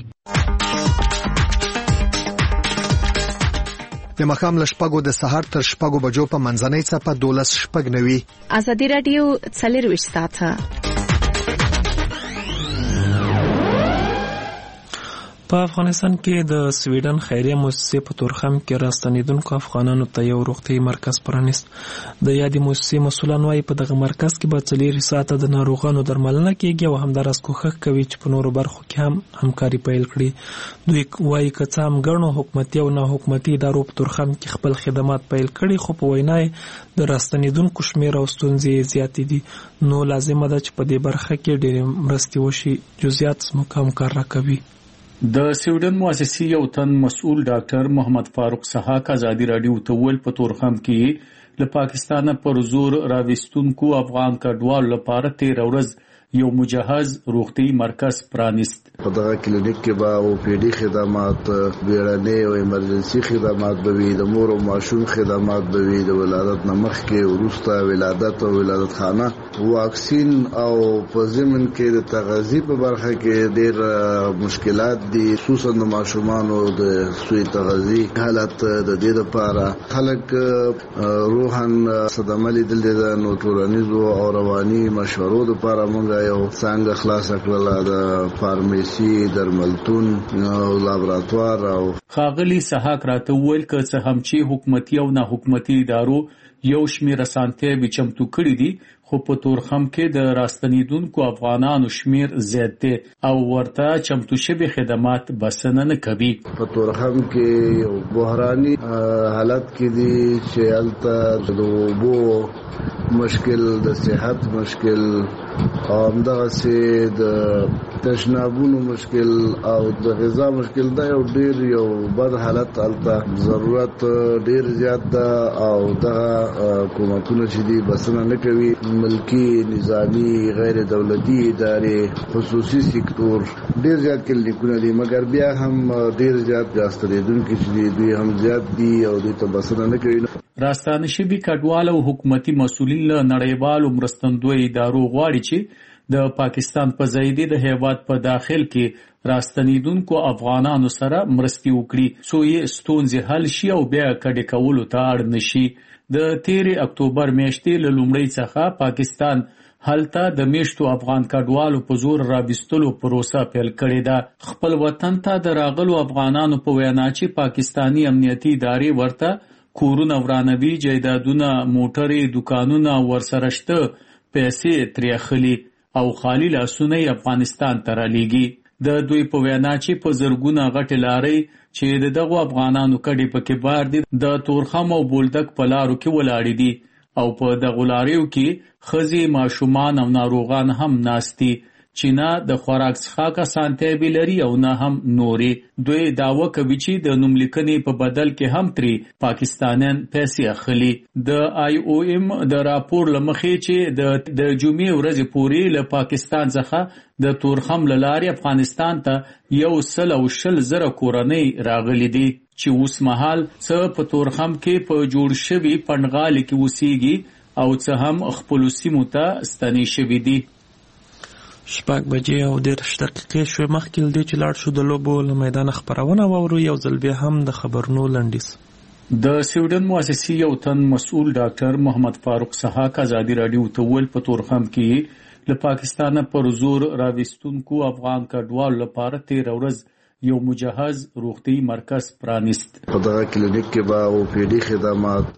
د ماښام له شپږو د سهار تر شپږو بجو په منځنۍ څپه دولس شپږ نوي. ازادي راډیو څلېرویشت ساعته. په افغانستان کې د سویډن خیریه مؤسسې په تورخم کې راستنېدونکو افغانانو ته یو روغتیايي مرکز پرانیست. د یادې مؤسسې مسؤلان وایي په دغه مرکز کې به څلېرویشت ساعته د ناروغانو درملنه کېږي او همداراز کوښښ کوي چې په نورو برخو کې هم همکاري پیل کړي. دوی وایي که څه هم ګڼو حکومتي او نه حکومتي ادارو په تورخم کې خپل خدمات پیل کړي، خو په وینا یې د راستنېدونکو شمېر او ستونزې زیاتې دي، نو لازمه ده چې په دې برخه کې ډېرې مرستې وشي. جزئیات زموږ همکار راکوي. د سویډن مؤسسې یو تن مسؤل ډاکټر محمد فاروق سحاق ازادي راډیو ته ویل په تورخم کې له پاکستانه پر زور راوستونکو افغان کډوالو لپاره تېره ورځ یو مجهز روغتیايي مرکز پرانیست. په دغه کلینیک کې به او پی ډي خدمات، بیړنۍ او ایمرجنسي خدمات به وي، د مور او ماشوم خدمات به وي، د ولادت نه مخکې وروسته ولادت او ولادت خانه، واکسین او په ضمن کې د تغذیې په برخه کې ډېر مشکلات دي، خصوصا د ماشومانو د سوی تغذیې حالت. د دې لپاره خلک روحن صدمه لیدلې ده، نو ټولنیزو او رواني مشورو لپاره موږ یو څنګه خلاص کړل د فارمیسي، درملتون او لابراتوار. او ښاغلي سحاق راته وویل که څه هم چې حکومتي او نه حکومتي ادارو یو شمېر اسانتیاوې چمتو کړي دي، خو په تورخم کې د راستنېدونکو افغانانو شمېر زیات دی او ورته چمتو شوي خدمات بسنه نه کوي. په تورخم کې یو بحراني حالت کې دي چې هلته د اوبو مشکل، د صحت مشکل او همدغسې د تشنابونو مشکل او د غذا مشکل. دا یو ډېر یو بد حالت هلته، ضرورت ډېر زیات ده او دغه حکومتونه چې دي بسنه نه کوي. ملکی، نظامی، غیر دولتي ادارې، خصوصي سکتور ډېر زیات کلینیکونه دي، مګر بیا هم ډېر زیات راستنېدونکي چې دي دوی هم زیات دي او دوی ته بسنه نه کوي. راستانه شوي کډوال او حکومتي مسؤلین له نړیوالو مرستندویو ادارو غواړي چې د پاکستان په ځای د هېواد په داخل کې راستنېدونکو افغانانو سره مرستې وکړي څو یې ستونزې حل شي او بیا کډې کولو ته اړ نه شي. د تېرې اکتوبر میاشتې له لومړۍ څخه پاکستان هلته د میشتو افغان کډوالو په زور راوستلو پروسه پیل کړې ده. خپل وطن ته د راغلو افغانانو په وینا چې پاکستاني امنیتي ادارې ورته کورونه ورانوي، جایدادونه، موټرې، دکانونه ورسره شته پیسې ترې اخلي او خالي لاسونه یې افغانستان ته رالیږي. د دوی په وینا چې په زرګونه غټې لارۍ چې د دغو افغانانو کډې پکې بار دي د تورخم او بولدک په لارو کې ولاړې دي او په دغو لاریو کې ښځې، ماشومان او ناروغان هم ناست دي چې نه د خوراک څښاک اسانتیا بې لري او نه هم نورې. دوی دعوه کوي چې د نوملیکنې په بدل کې هم ترې پاکستانیان پیسې اخلي. د آی او ایم د راپور له مخې چې د د جمعې ورځې پورې له پاکستان څخه د تورخم له لارې افغانستان ته یو سل او شل زره کورنۍ راغلي دي چې اوس مهال څه په تورخم کې په جوړ شوي پنډغالي کې اوسېږي او څه هم خپلو سیمو ته ستنې شوي دي. شپږ بجې او دېرش دقیقې شوې. مخکې له دې چې لاړ شو د لوبو له میدانه خپرونه واورو، یو ځل بیا هم د خبرونو لنډیز. د سویډن مؤسسې یو تن مسؤل ډاکټر محمد فاروق سحاق ازادي راډیو ته وویل په تورخم کې له پاکستانه پر زور راوستونکو افغان کډوالو لپاره تېره ورځ یو مجهز روغتیايي مرکز پرانیست. په دغه کلینیک کې به او پی ډي خدمات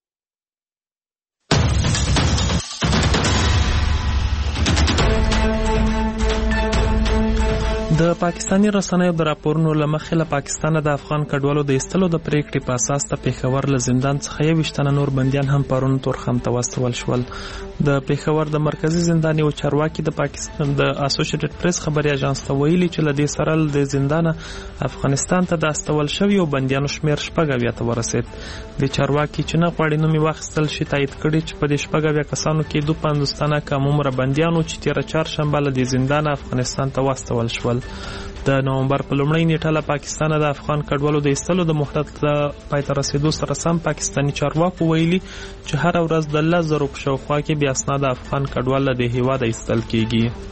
د پاکستاني رسنیو د راپورونو له مخې له پاکستانه د افغان کډوالو د ایستلو د پریکړې په اساس د پېښور له زندان څخه یوویشت تنه نور بندیان هم پرون تورخم ته واستول شول. د پېښور د مرکزي زندان یو چارواکي د پاکستان د اسوسییټډ پریس خبري اژانس ته ویلي چې له دې سره د زندان افغانستان ته د استول شویو بندیانو شمیر شپږ اویا ته ورسید. د چارواکي چې نه غواړي نوم یې واخیستل شي تایید کړي چې په دې شپږ اویا کسانو کې دوه پنځوس تنه کم عمره بندیانو چې تېره چهارشنبه له دې زندان افغانستان ته واستول شول. د نومبر په لومړۍ نیټه له پاکستانه د افغان کډوالو د ایستلو د مهلت له پای ته رسیدو سره سم پاکستاني چارواکو ویلي چې هره ورځ د لس زرو په شاوخوا کې بې اسناده افغان کډوال له دې هېواده ایستل کېږي.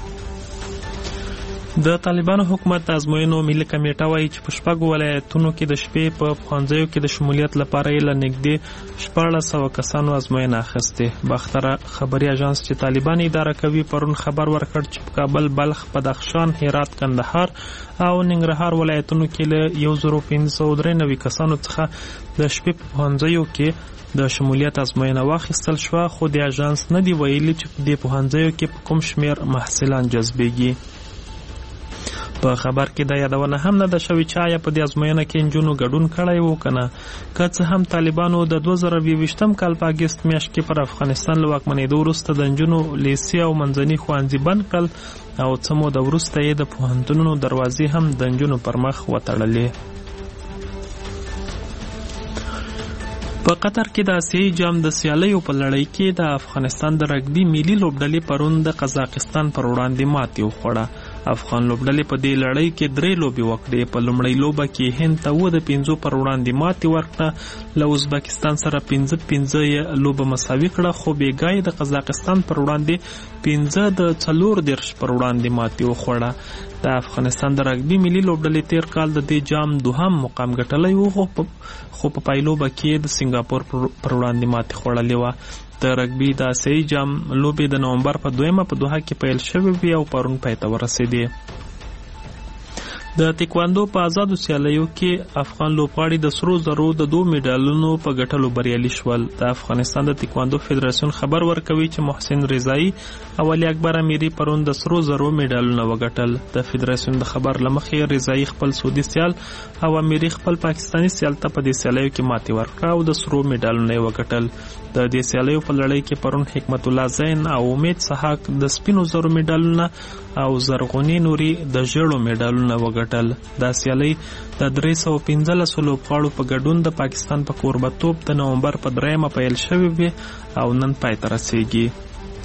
د طالبانو حکومت د ازموینو ملي کمیټه وایي چې په شپږو ولایتونو کې د شپې په ښوونځیو کې د شمولیت لپاره یې له نږدې شپاړس سوه کسانو ازموینه اخیستې. باختره خبري اژانس چې طالبان اداره کوي پرون خبر ورکړ چې په کابل، بلخ، بدخشان، هرات، کندهار او ننګرهار ولایتونو کې له یو زرو پنځه سوه درې نوي کسانو څخه د شپې په ښوونځیو کې د شمولیت ازموینه واخیستل شوه، خو د اژانس نه دی ویلي چې په دې پوهنځیو کې په کوم شمیر محصلان جذبېږي. په خبر کې دا یادونه هم نه ده شوې چې آیا په دې ازموینه کې نجونو ګډون کړی و که نه. که څه هم طالبانو د دوه زره یوویشتم کال په اګست میاشت کې پر افغانستان له واکمنېدو وروسته د نجونو لیسې او منځني ښوونځي بند کړل او څه موده وروسته یې د پوهنتونونو دروازې هم د نجونو پر مخ وتړلې. په قطر کې د اسیایي جام د سیالیو په لړۍ کې د افغانستان د رګبي ملي لوبډلې پرون د قزاقستان پر وړاندې ماتې وخوړه. افغان لوبډلې په دې لړۍ کې درې لوبې وکړې. په لومړۍ لوبه کې هند ته اووه د پنځو پر وړاندې ماتې ورکړه. له ازبکستان سره پنځه پنځه یې لوبه مساوي کړه، خو بېګا یې د قزاقستان پر وړاندې پنځه د څلور دېرش پر وړاندې ماتې وخوړه. د افغانستان د رګبي ملي لوبډلې تیر کال د دې جام دوهم مقام ګټلی و، خو په پایلوبه کې د سنګاپور پر وړاندې ماتې خوړلې وه. د رګبي د اسیایي جام لوبې د نومبر په دویمه په دوحه کې پیل شوې وې او پرون پای ته ورسېدې. د تکواندو په آزادو سیالیو کې افغان لوبغاړي د سرو زرو د دوه میډالونو په ګټلو بریالي شول. د افغانستان د تکواندو فدراسیون خبر ورکوي چې محسن رضایي او علي اکبر امیري پرون د سرو زرو میډالونه وګټل. د فدراسیون د خبر له مخې رضایي خپل سعودي سیال او امیري خپل پاکستاني سیال ته په دې سیالیو کې ماتې ورکړه او د سرو میډالونه یې وګټل. د دې سیالیو په لړۍ کې پرون حکمت الله زین او امید سحاق د سپینو زرو میډالونه او زرغونی نوري د ژیړو میډالونه وګټل. دا سیالۍ د درې سوه پنځلسو لوبغاړو په ګډون د پاکستان په کوربتوب د نومبر په دریمه پیل شوې وې او نن پای ته رسېږي.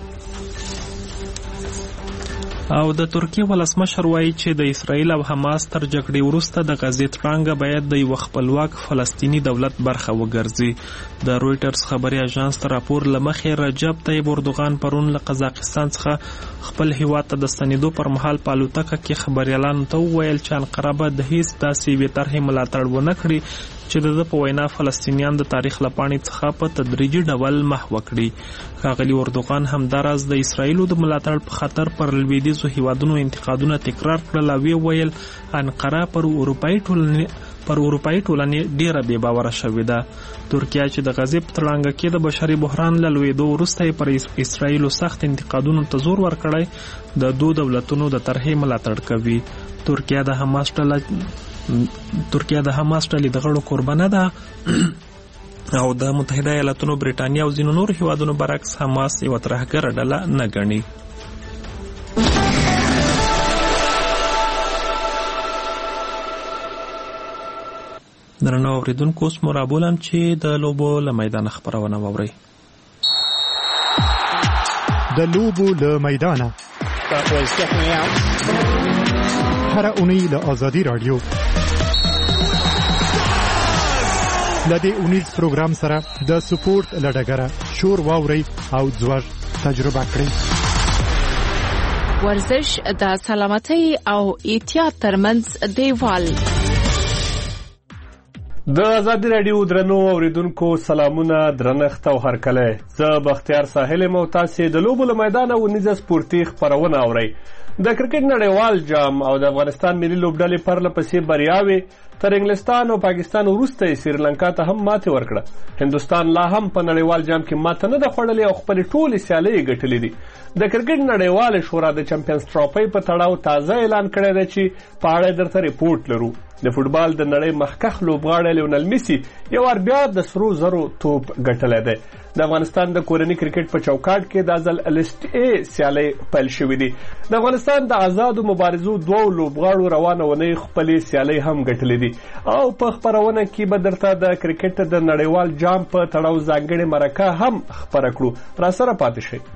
او د ترکیې ولسمشر وایي چې د اسرائیل او حماس تر جګړې وروسته د غزې تړانګه باید د یو خپلواک فلسطیني دولت برخه وګرځي. د رویټرز خبري اژانس ته راپور له مخې رجب طیب اردوغان پرون له قزاقستان څخه خپل هیواد ته د ستنېدو پر مهال په الوتکه کې خبریالانو ته وویل چې انقره به د هیڅ داسې یوې طرحې ملاتړ ونه کړي چې د ده په وینا فلسطینیان د تاریخ له پاڼې څخه په تدریجي ډول محو کړي. ښاغلي اردوغان همداراز د اسرائیلو د ملاتړ په خاطر پر لویدیځو هیوادونو انتقادونه تکرار کړل او ویل انقره پر اروپایي ټولنې پر اروپایي ټولنې ډیره بې باوره شوې ده. ترکیه چې د غزې په تړانګه کې د بشري بحران له لوېدو وروسته پر اسرائیلو سخت انتقادونو ته زور ورکړی د دوه دولتونو د طرحې ملاتړ کوي. ترکیه د حماس ډله ترکیه د حماس ډلې د غړو کوربانه ده او د متحده ایالاتونو، برېټانیا او ځینو نورو هیوادونو برعکس حماس یوه ترهګره ډله نه ګڼي. درنو اوریدونکو، اوس مو رابولم چې د لوبو له میدانه خپرونه واورئ. د لوبو له میدانه هر اونۍ له آزادي رادیو له دې اونیز پروګرام سره د سپورت له ډګره شور واورئ او ځوږ تجربه کړئ. ورزش د سلامتۍ او احتیاط ترمنځ دیوال. د آزادي رادیو درنو اوریدونکو سلامونه، درنښت او هرکلی. زه بختیار ساحل یم او تاسې د لوبو له میدانه ونیزه سپورتي خپرونه اورئ. د کرکټ نړیوال جام او د افغانستان ملي لوبډلې پرله پسې بریاوې تر انګلستان او پاکستان وروسته یې سریلانکا ته هم ماتې ورکړه. هندوستان لا هم په نړیوال جام کې ماته نه ده خوړلې او خپلې ټولې سیالۍ یې ګټلې دي. د کرکټ نړیواله شورا د چمپیونز ټرافۍ په تړاو تازه اعلان کړی دی چې په اړه درته ریپورټ لرو. د فوټبال د نړۍ مخکښ لوبغاړی لیونل میسي یو وار بیا د سرو زرو توپ ګټلی دی. د افغانستان د کورني کرکټ په چوکاټ کې د ځل لیسټ ای سیالۍ پیل شوې دي. د افغانستان د آزادو مبارزو دوو لوبغاړو روانه اونۍ خپلې سیالۍ هم ګټلې دي او په خپرونه کې به درته د کرکټ د نړیوال جام په تړاو ځانګړې مرکه هم خپره کړو. راسره پاتې شئ.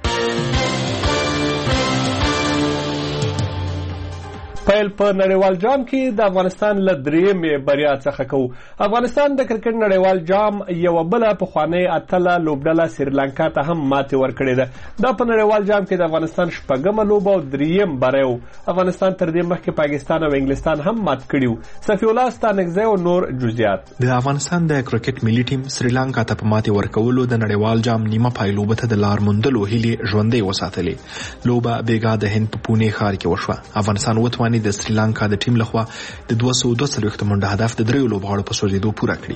پیل په نړیوال جام کې د افغانستان له درېیمې بریا څخه کوو. افغانستان د کرکټ نړیوال جام یوه بله پخوانۍ اتله لوبډله سریلانکا ته هم ماتې ورکړې ده. دا په نړیوال جام کې د افغانستان شپږمه لوبه او درېیم بری و. افغانستان تر دې مخکې پاکستان او انګلستان هم مات کړي وو. صفي الله ستانکزی او نور جزئیات. د افغانستان د کرکټ ملي ټیم سریلانکا ته په ماتې ورکولو د نړیوال جام نیمه پای لوبه ته د لار موندلو هیلې ژوندۍ وساتلې. لوبه بیګا د هند په پونه ښار کې وشوه. افغانستان وتوانید د سریلانکا د ټیم لخوا د دوه سوه دوه څلوېښت منډه هدف د دریو لوبغاړو په سوځېدو پوره کړي.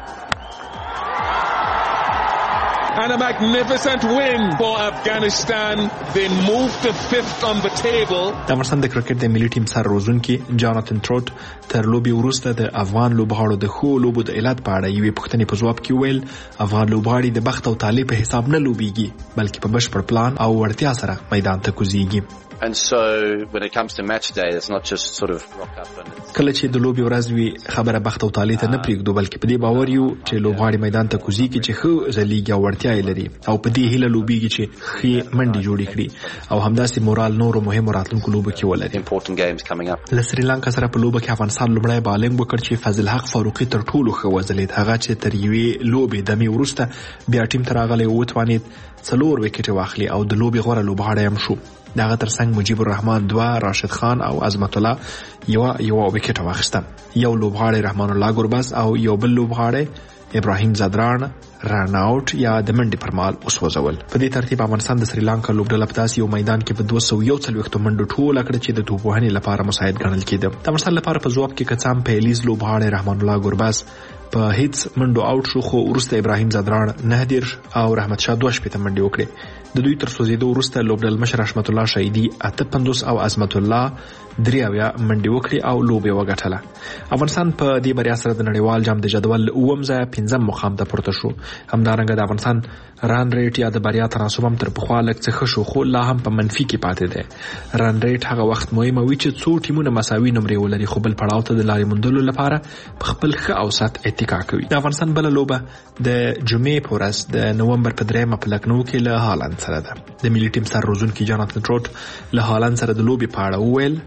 And a magnificent win for Afghanistan. They move to fifth on the table. د افغانستان د کرکټ د ملي ټیم سر روزونکي جاناتن تروټ تر لوبي وروسته د افغان لوبغاړو د ښو لوبو د علت په اړه یوې پوښتنې په ځواب کې ویل افغان لوبغاړي د بخت او طالب په حساب نه لوبيږي بلکې په بشپړ پلان او وړتیا سره میدان ته کوزيږي. And so when it comes to match day, it's not just sort of rock up and it's... کله چې د لوبي ورځ وي خبره بخت او طالب ته نه پریږدو بلکې په دې باور یو چې لوبغاړي میدان ته کوزيږي چې ښه ځلیږي او وړتیا یې لري او په دې هیله لوبيږي چې ښې منډې جوړې کړي او همداسې مورال نورو مهمو راتلونکو لوبو کې ولري. important games coming up. له سریلانکا سره په لوبه کې افغانستان لومړی بالنګ وکړ چې فضل حق فاروقي تر ټولو ښه وځلید. هغه چې تر یوې لوبې دمې وروسته بیا ټیم ته راغلی او وتوانید څلور وکټې واخلي او د لوبې غوره لوبغاړی هم شو. دغه ترڅنګ مجیب الرحمن دوه، راشد خان او عظمت الله یوه یوه وکټه واخیسته. یو لوبغاړی رحمان الله ګربز او یو بل لوبغاړی ابراهیم زادران رن آوټ یا د منډې پر مهال وسوځول. په دې ترتیب افغانستان د سریلانکا لوبډله په داسې یو میدان کې په دوه سوه یو څلوېښتو منډو ټوله کړه چې د توپوهنې لپاره مساعد ګڼل کېده. د افغانستان لپاره په ځواب کې که څه هم پیلیز لوبغاړی رحمان الله ګربز په هیڅ منډو آوټ شو خو وروسته ابراهیم زادران نه دېرش او رحمت شاه دوه شپېته منډې وکړې. د دوی تر سوځېدو وروسته لوبډل مشر حشمت الله شهیدي اته پنځوس او عظمت الله درې اویا منډې وکړې او لوبه یې وګټله. افغانستان په دې بریا سره د نړیوال جام د جدول اووم ځای پنځم مقام ته پورته شو. همدارنګه د افغانستان رن ریټ یا د بریا تناسب هم تر پخوا لږ څه ښه شو خو لا هم په منفي کې پاتې دی. رن ریټ هغه وخت مهمه وي چې څو ټیمونه مساوي نمرې ولري خو بل پړاو ته د لارې موندلو لپاره په خپل ښه اوسط اتکا کوي. د افغانستان بله لوبه د جمعې په ورځ د نومبر په درېیمه په لکنو کې له هالند سره ده. د ملي ټیم سر روزونکي جاناتن تروټ له هالند سره د لوبې په اړه وویل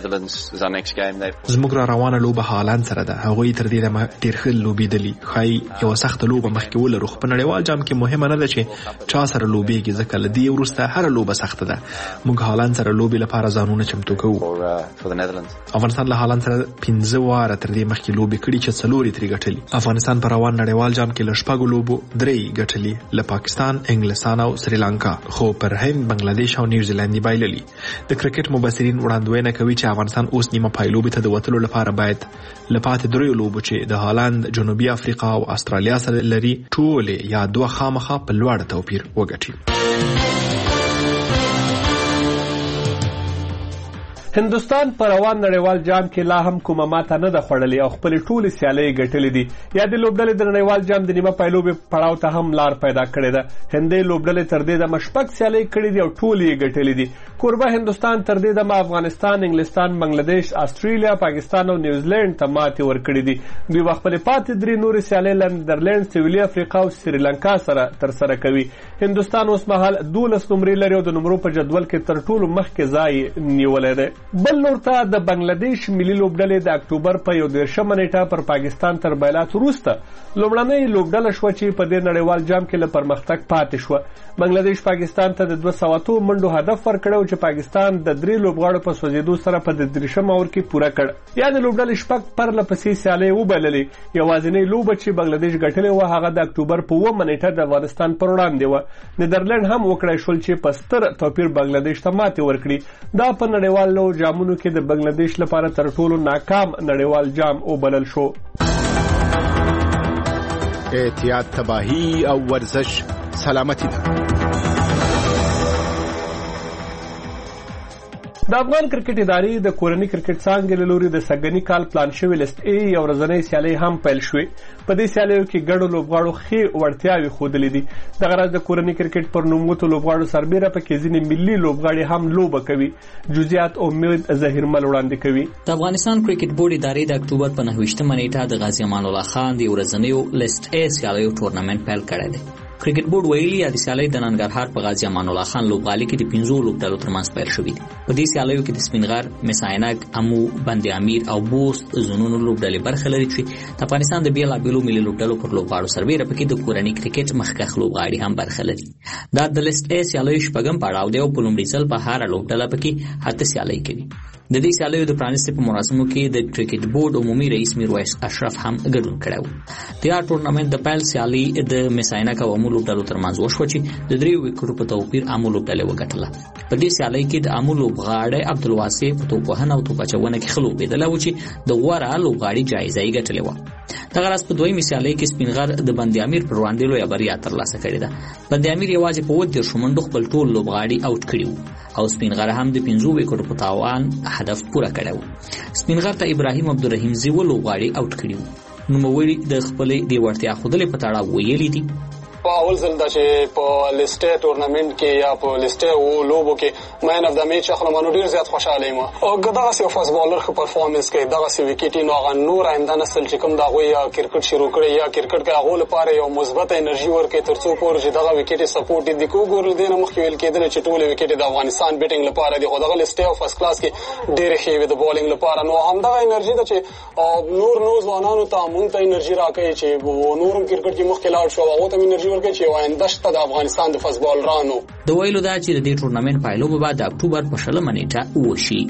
زموږ را روانه لوبه هالند سره ده. هغوی تر دې دمه ډېر ښه لوبېدلي. ښایي یوه سخته لوبه مخکې ولرو خو په نړیوال جام کې مهمه نه ده چې چا سره لوبېږي ځکه له دې وروسته هره لوبه سخته ده. موږ هالند سره لوبې لپاره ځانونه چمتو کوو. افغانستان له هالند سره پنځه واره تر دې مخکې لوبې کړي چې څلور یې ترې ګټلي. افغانستان په روان نړیوال جام کې له شپږو لوبو درې ګټلي، له پاکستان، انګلستان او سریلانکا، خو پر هند، بنگلادیش او نیوزیلند یې بایللي. د کرکټ مبصرین وړاندوینه کوي کوي چې افغانستان اوس نیمه پایلوبې ته د وتلو لپاره باید له پاتې دریو لوبو چې د هالند، جنوبي افریقا او استرالیا سره لري ټولې یا دوه خامخا په لوړ توپیر وګټي. هندوستان په روان نړیوال جام کې لا هم کومه ماته نه ده خوړلې او خپل ټولې سیالۍ ګټلې دي. یا د لوبډلې د نړیوال جام د نیمه پایلوبې پړاو ته هم لار پیدا کړې ده. هندۍ لوبډلې تر دې د مشپک سیالۍ کړې دي او ټولې یې ګټلې دي. کوربه هندوستان تر دې د افغانستان، انګلستان، بنگلاديش، استرالیا، پاکستان او نیوزیلند ته ماتې ورکړې دي. دوی خپل پاتې درې نورې سیالۍ له نیدرلند، سویلي افریقا او سریلانکا سره تر سره کوي. هندوستان اوس مهال دولس نمرې لري او د نمرو په جدول کې تر ټولو مخکې ځای نیولی دی. بل لور ته د بنگلاديش ملي لوبډلې د اکتوبر په یو دېرشمه نیټه پر پاکستان تر بایلات وروسته لومړنۍ لوبډله شوه چې په دې نړیوال جام کې له پرمختګ پاتې شوه. بنگلاديش پاکستان ته د دوه سوه اتو منډو هدف ورکړی چې پاکستان د درې لوبغاړو په سوځېدو سره په دېرشم اوور کې پوره کړ. یا د لوبډلې شپږ پرله پسې سیالۍ وبللې. یوازینۍ لوبه چې بنگلاديش ګټلې وه هغه د اکتوبر په اوومه نیټه د افغانستان پر وړاندې وه. نیدرلند هم وکړی شول چې په ستر توپیر بنگلاديش ته ماتې ورکړي. دا په نړیوالو جامونو کې د بنگلاديش لپاره تر ټولو ناکام نړیوال جام وبلل شو. احتیاط، تباهی او ورزش سلامتی ده. د افغان کرکټ ادارې د کورني کرکټ څانګې له لوري د سږني کال پلان شوی لیست ای یو ورځنۍ سیالۍ هم پیل شوې. په دې سیالیو کې ګډو لوبغاړو ښې وړتیاوې ښودلې دي. دغه راز د کورني کرکټ پر نوموتو لوبغاړو سربیره پکې ځینې ملي لوبغاړي هم لوبه کوي. جزئیات امید ظهیرمل وړاندې کوي. د افغانستان کرکټ بورډ ادارې د اکتوبر په نهه نیټه د غازی امان الله خان د ورځنیو لیست ای سیالیو ټورنمنت پیل کړی دی. کرکټ بورډ ویلي د سیالۍ د ننګرهار په غازی امان الله خان لوبغالي کې د پنځو لوبډلو ترمنځ پیل شوې دي. په دې سیالیو کې د سپینغر، مساینګ، امو، بند امیر او بوست زونونو لوبډلې برخه لري چې د افغانستان د بیلابیلو ملي لوبډلو پر لوبغاړو سربیره پکې د کورني کرکټ مخکښ لوبغاړي هم برخه لري. دا د لیست ای سیالیو شپږم پړاو دی او په لومړي ځل په هر لوبډله پکې اته سیالۍ کوي. د دې سیالیو د پرانیستې په مراسمو کې د کرکټ بورډ عمومي رئیس میرویس اشرف هم ګډون کړی و. د ټورنمنت د پیل سیالي د مساینګ او امو لوبډلو ترمنځ وشوه چې د دریو وکټو په توپیر امو لوبډله وګټله. په دې سیالۍ کې د امو لوبغاړی عبدالواسع په توپوهنه او توپاچونه کې ښه لوبېدلی و چې د غوره لوبغاړي جایزه یې ګټلې وه. دغه راز په دویمې سیالۍ کې سپینغر د بند امیر پر وړاندې لویه بریا ترلاسه کړې ده. بند امیر یوازې په اووه دېرشو منډو خپل ټول لوبغاړي آوټ کړي وو او سپینغر هم د پنځو وکټو په تاوان هدف پوره کړی و. سپینغر ته ابراهیم عبدالرحیم زیو لوبغاړي آوټ کړي وو. نوموړي د خپلې د وړتیا ښودلې په تړاو ویلي دي: په اول ځل دا چې په لیسټ ټورنمنت کې یا په لیسټ او لوبو کې مین اف د میچ اخلم نو ډیر زیات خوشاله یم. او دغه سی فاست بالر خو پرفارمنس کوي، دغه سی وکټ نو هغه نور آینده نسل چې کوم دا غوي یا کرکټ شروع کړي یا کرکټ کې هغه لپاره یو مثبت انرژي ورکړي ترڅو پور چې دغه وکټ سپورټ دي کو ګورل دي نه مخکې ویل کېدل چې ټول وکټ د افغانستان بیټینګ لپاره دی. خو دغه لیسټ او فرست کلاس کې ډیر ښه وي د بولینګ لپاره. نو هم دغه انرژي ده چې نور نو ځوانانو ته مونږ ته انرژي راکړي چې نورم کرکټ کې مخکې لاړ شو هغه ته انرژي ورکړي چې آینده د افغانستان د فوتبالرانو. د ویلو دا چې د دې ټورنمنت پایلوبه به د اکتوبر په شلمه نیټه وشي.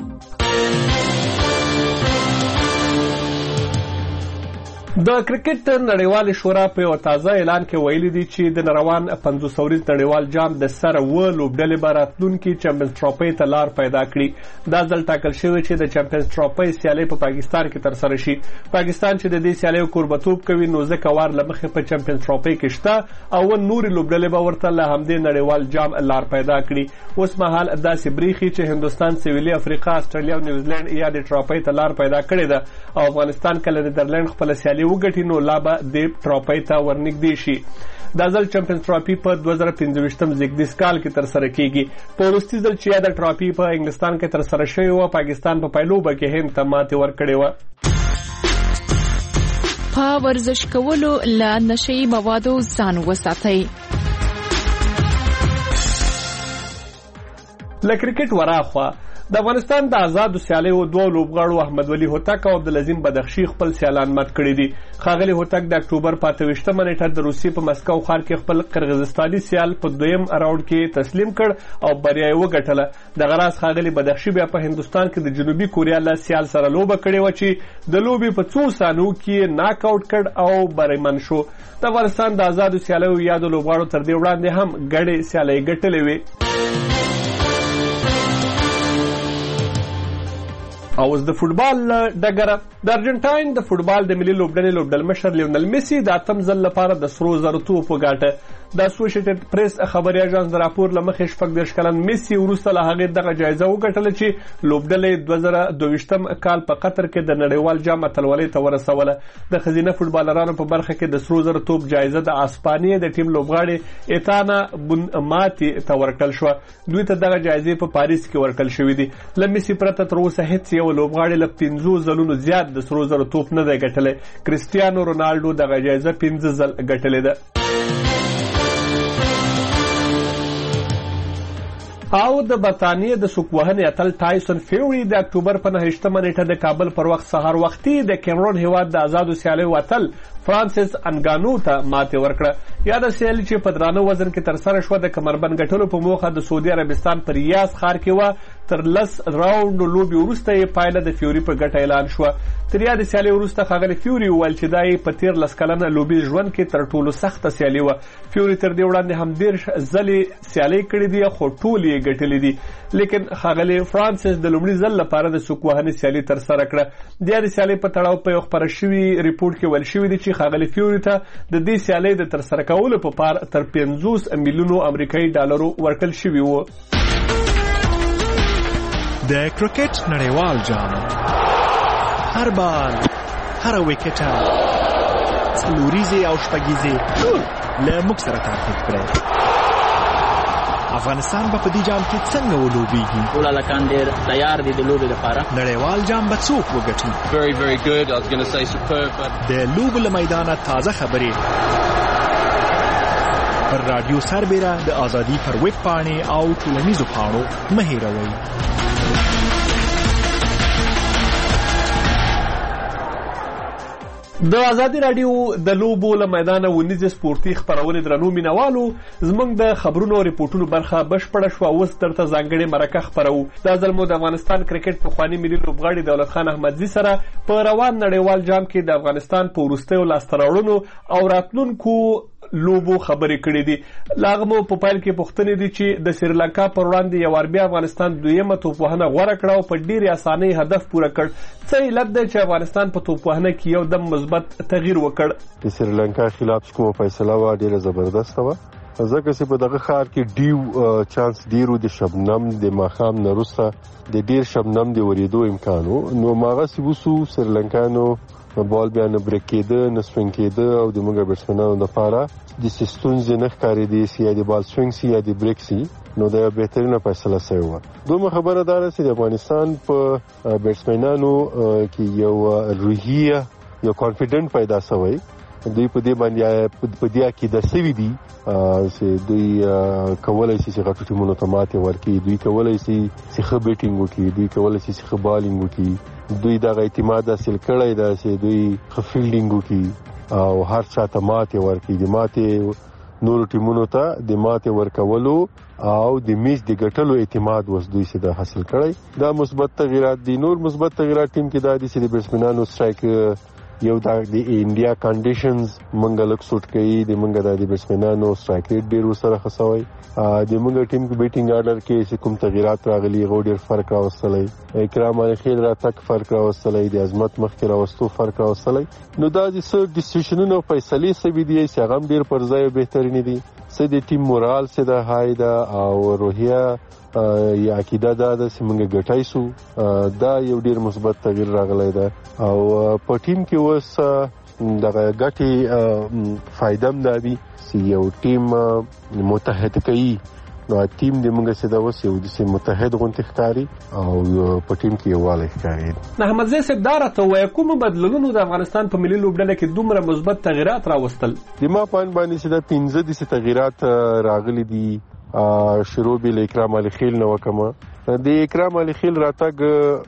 د کرکټ نړیوال شورا په یو تازه اعلان کې ویلي دي چې د روان پنځوس اوريز نړیوال جام د سره و لوبډلې به راتلونکي چمپیونز ټرافي ته لار پیدا کړي. دا ځل ټاکل شوی چې د چمپیونز ټرافي سیالۍ په پاکستان کې ترسره شي. پاکستان چې د دې سیالیو کوربتوب کوي نو ځکه وار له مخې په چمپیونز ټرافي کې شته او نورې لوبډلې به ورته له همدې نړیوال جام لار پیدا کړي. اوس مهال داسې بریښي چې هندوستان، سویلي افریقا، استرالیا او نیوزیلند یا د ټرافي ته لار پیدا کړې ده او افغانستان کله نیدرلند خپل سیالي وګټي نو لا به د ټرافي ته ورنږدې شي. دا ځل چمپیونز ټرافي په دوه زره پنځویشتم زیږدیز کال کې ترسره کیږي. په وروستي ځل چې دا ټرافي په انګلستان کې ترسره شوی و پاکستان په پایلوبه کې هند ته ماتې ورکړې و. په ورزش کولو له نشئی موادو ځان وساتئ. له کرکټ وراخوا د افغانستان د آزادو سیالیو دوه لوبغاړو احمد ولی هوتک او عبدالعظیم بدخشي خپل سیالان مات کړي دي. ښاغلي هوتک د اکتوبر په اته ویشتمه نیټه د روسیې په مسکو ښار کې خپل قرغیزستاني سیال په دویم راوند کې تسلیم کړ او بریا یې وګټله. دغه راز ښاغلي بدخشي بیا په هندوستان کې د جنوبي کوریا له سیال سره لوبه کړې وه چې د لوبې په څو ثانیو کې ناک آوټ کړ او بریمن شو. د افغانستان د آزادو سیالیو یادو لوبغاړو تر دې وړاندې هم ګډې سیالۍ ګټلې وې. او د فوټبال ډګره د ارجنټاین د فوټبال د ملي لوبډلې لوبډل مشر لیونل میسي د اتم ځل لپاره د سرو زرو توپ وګاټه. د اسوسییټډ پریس خبري اژانس د راپور له مخې شپږ دېرش کلن میسي وروسته له هغې دغه جایزه وګټله چې لوبډلې دوه زره دوهویشتم کال په قطر کې د نړیوال جام اتلولۍ ته ورسوله. د ښځینه فوټبالرانو په برخه کې د سرو زرو توپ جایزه د اسپانیې د ټیم لوبغاړې ایتانا بونماتي ته ورکړل شوه. دوی ته دغه جایزې په پاریس کې ورکړل شوې دي. له میسي پرته تر اوسه هیڅ یو لوبغاړي له پنځو ځلونو زیات د سرو زرو توپ نه دی ګټلی. کرسټیانو رونالډو دغه جایزه پنځه ځل ګټلې ده. او د برطانیې د سوکوهنې اتل ټایسون فیوري د اکتوبر په نهه نیټه د کابل پر وخت سهار وختي د کیمرون هیواد د آزادو سیالیو اتل فرانسیس انګانو ته ماتې ورکړه. یا د سیالي چې په درانه وزن کې ترسره شوه د کمربند ګټلو په موخه د سعودي عربستان په ریاض ښار کې وه. تر لس راونډ لوبې وروسته یې پایله د فیوري په ګټه اعلان شوه. تر یادې سیالۍ وروسته ښاغلي فیوري وویل چې دا یې په تېر لس کلنه لوبیز ژوند کې تر ټولو سخته سیالي وه. فیوري تر دې وړاندې هم دېرش ځلې سیالۍ کړې دي خو ټولې یې ګټلې دي. لیکن ښاغلي فرانسیس د لومړي ځل لپاره د سوکوهنې سیالي ترسره کړه. د یادې سیالۍ په تړاو په یو خپره شوي ریپورټ کې ویل شوي دي چې ښاغلي فیوري ته د دې سیالۍ د ترسره کولو په پار تر پنځوس میلیونو امریکایي ډالرو ورکړل شوي وو. د کرکټ نړیوال جام هر بال هر وکټه څلوریزې او شپږیزې ټول له موږ سره تعقیب کړئ. افغانستان به په دې جام کې څنګه ولوبېږي؟ ټول هلکان ډېر تیار دي د لوبې لپاره. نړیوال جام به څوک وګټي؟ very very good. I was going to say superb. د لوبو له میدانه تازه خبرې پر رادیو سربیره د آزادي پر ویب پاڼې او ټولنیزو پاڼو مه هېروئ. د ازادي راډیو د لوبو له میدانه ونیزې سپورتي خپرونې درنو مینوالو زموږ د خبرونو او ریپورټونو برخه بشپړه شوه. اوس درته ځانګړې مرکه خپروو. دا ځل مو د افغانستان کرکټ پخواني ملي لوبغاړي دولت خان احمدزي سره په روان نړیوال جام کې د افغانستان په وروستیو لاسته راوړنو او راتلونکو لوبو خبرې کړې دي. له هغه مو په پیل کې پوښتنې دي چې د سریلانکا پر وړاندې یو وار بیا افغانستان دویمه توپوهنه غوره کړه او په ډېرې اسانۍ هدف پوره کړ. څه علت دی چې افغانستان په توپوهنه کې یو دم مثبت تغییر وکړ؟ د سریلانکا خلاف چې کومه فیصله وه ډېره زبردسته وه، ځکه چې په دغه ښار کې ډیو چانس ډېر و د شبنم د ماښام نه وروسته د ډېر شبنم د ورېدو امکان و. نو هماغسې وسو سریلانکایانو بال بیا نه بریک کېده نه سوینګ کېده او د موږ بیټسمنانو دپاره داسې ستونزې نه ښکارېدې چې یا د بال سوینګ سي یا د بریک سي. نو دا یو بهترینه فیصله سوې وه. دویمه خبره دا ده چې د افغانستان په بیټسمنانو کې یو روحیه یو کانفیډنټ پیدا شوی. دوی په دې باندې په دې عقیده سوي دي چې دوی کولی شي چې غټو ټیمونو ته ماتې ورکړي، دوی کولی شي چې ښه بیټینګ وکړي، دوی کولی شي چې ښه بالینګ وکړي. دوی دغه اعتماد حاصل کړی ده چې دوی ښه فیلډینګ وکړي او هر چا ته ماتې ورکړي. د ماتې نورو ټیمونو ته د ماتې ورکولو او د میچ د ګټلو اعتماد وس دوی چې دا حاصل کړی. دا مثبت تغیرات دي. نور مثبت تغیرات ټیم کې دا دي چې د بیټسمنانو سټرایک یو دا د انډیا کنډیشنز منګه لک سوټ کوي. د منګه د بیټسمنانو سټرایک ریټ ډیر وسره خسوي. د منګه ټیم کې بیټینګ آرډر کې چې کوم تغیرات راغلي غو ډیر فرق راوستلی. اکرام علي خیل را تک فرق راوستلی، د عظمت مخکې راوستو فرق راوستلی. نو دا د سر ډیسیژنونو او فیصلې سوي دي چې هغه ډیر پر ځای بهترین دي. څه د ټیم مورال څه د هاي دا او روحیه یا عقیده دا ده چې موږ ګټای سو. دا یو ډیر مثبت تغییر راغلی ده او په ټیم کې اوس دغه ګټې فایده هم دا دي چې یو ټیم متحد کوي. نو ټیم د موږ څه دا اوس یو داسې متحد غونډې ښکاري او په ټیم کې یووالی ښکاري. احمدزی صاحب دا راته ووایه کومو بدلونونو د افغانستان په ملي لوبډله کې دومره مثبت تغیرات راوستل؟ د ما په اند باندې چې دا پنځه داسې تغیرات راغلي دي. شروع به له اکرام علي خیل نه وکړم. د اکرام علي خیل راتګ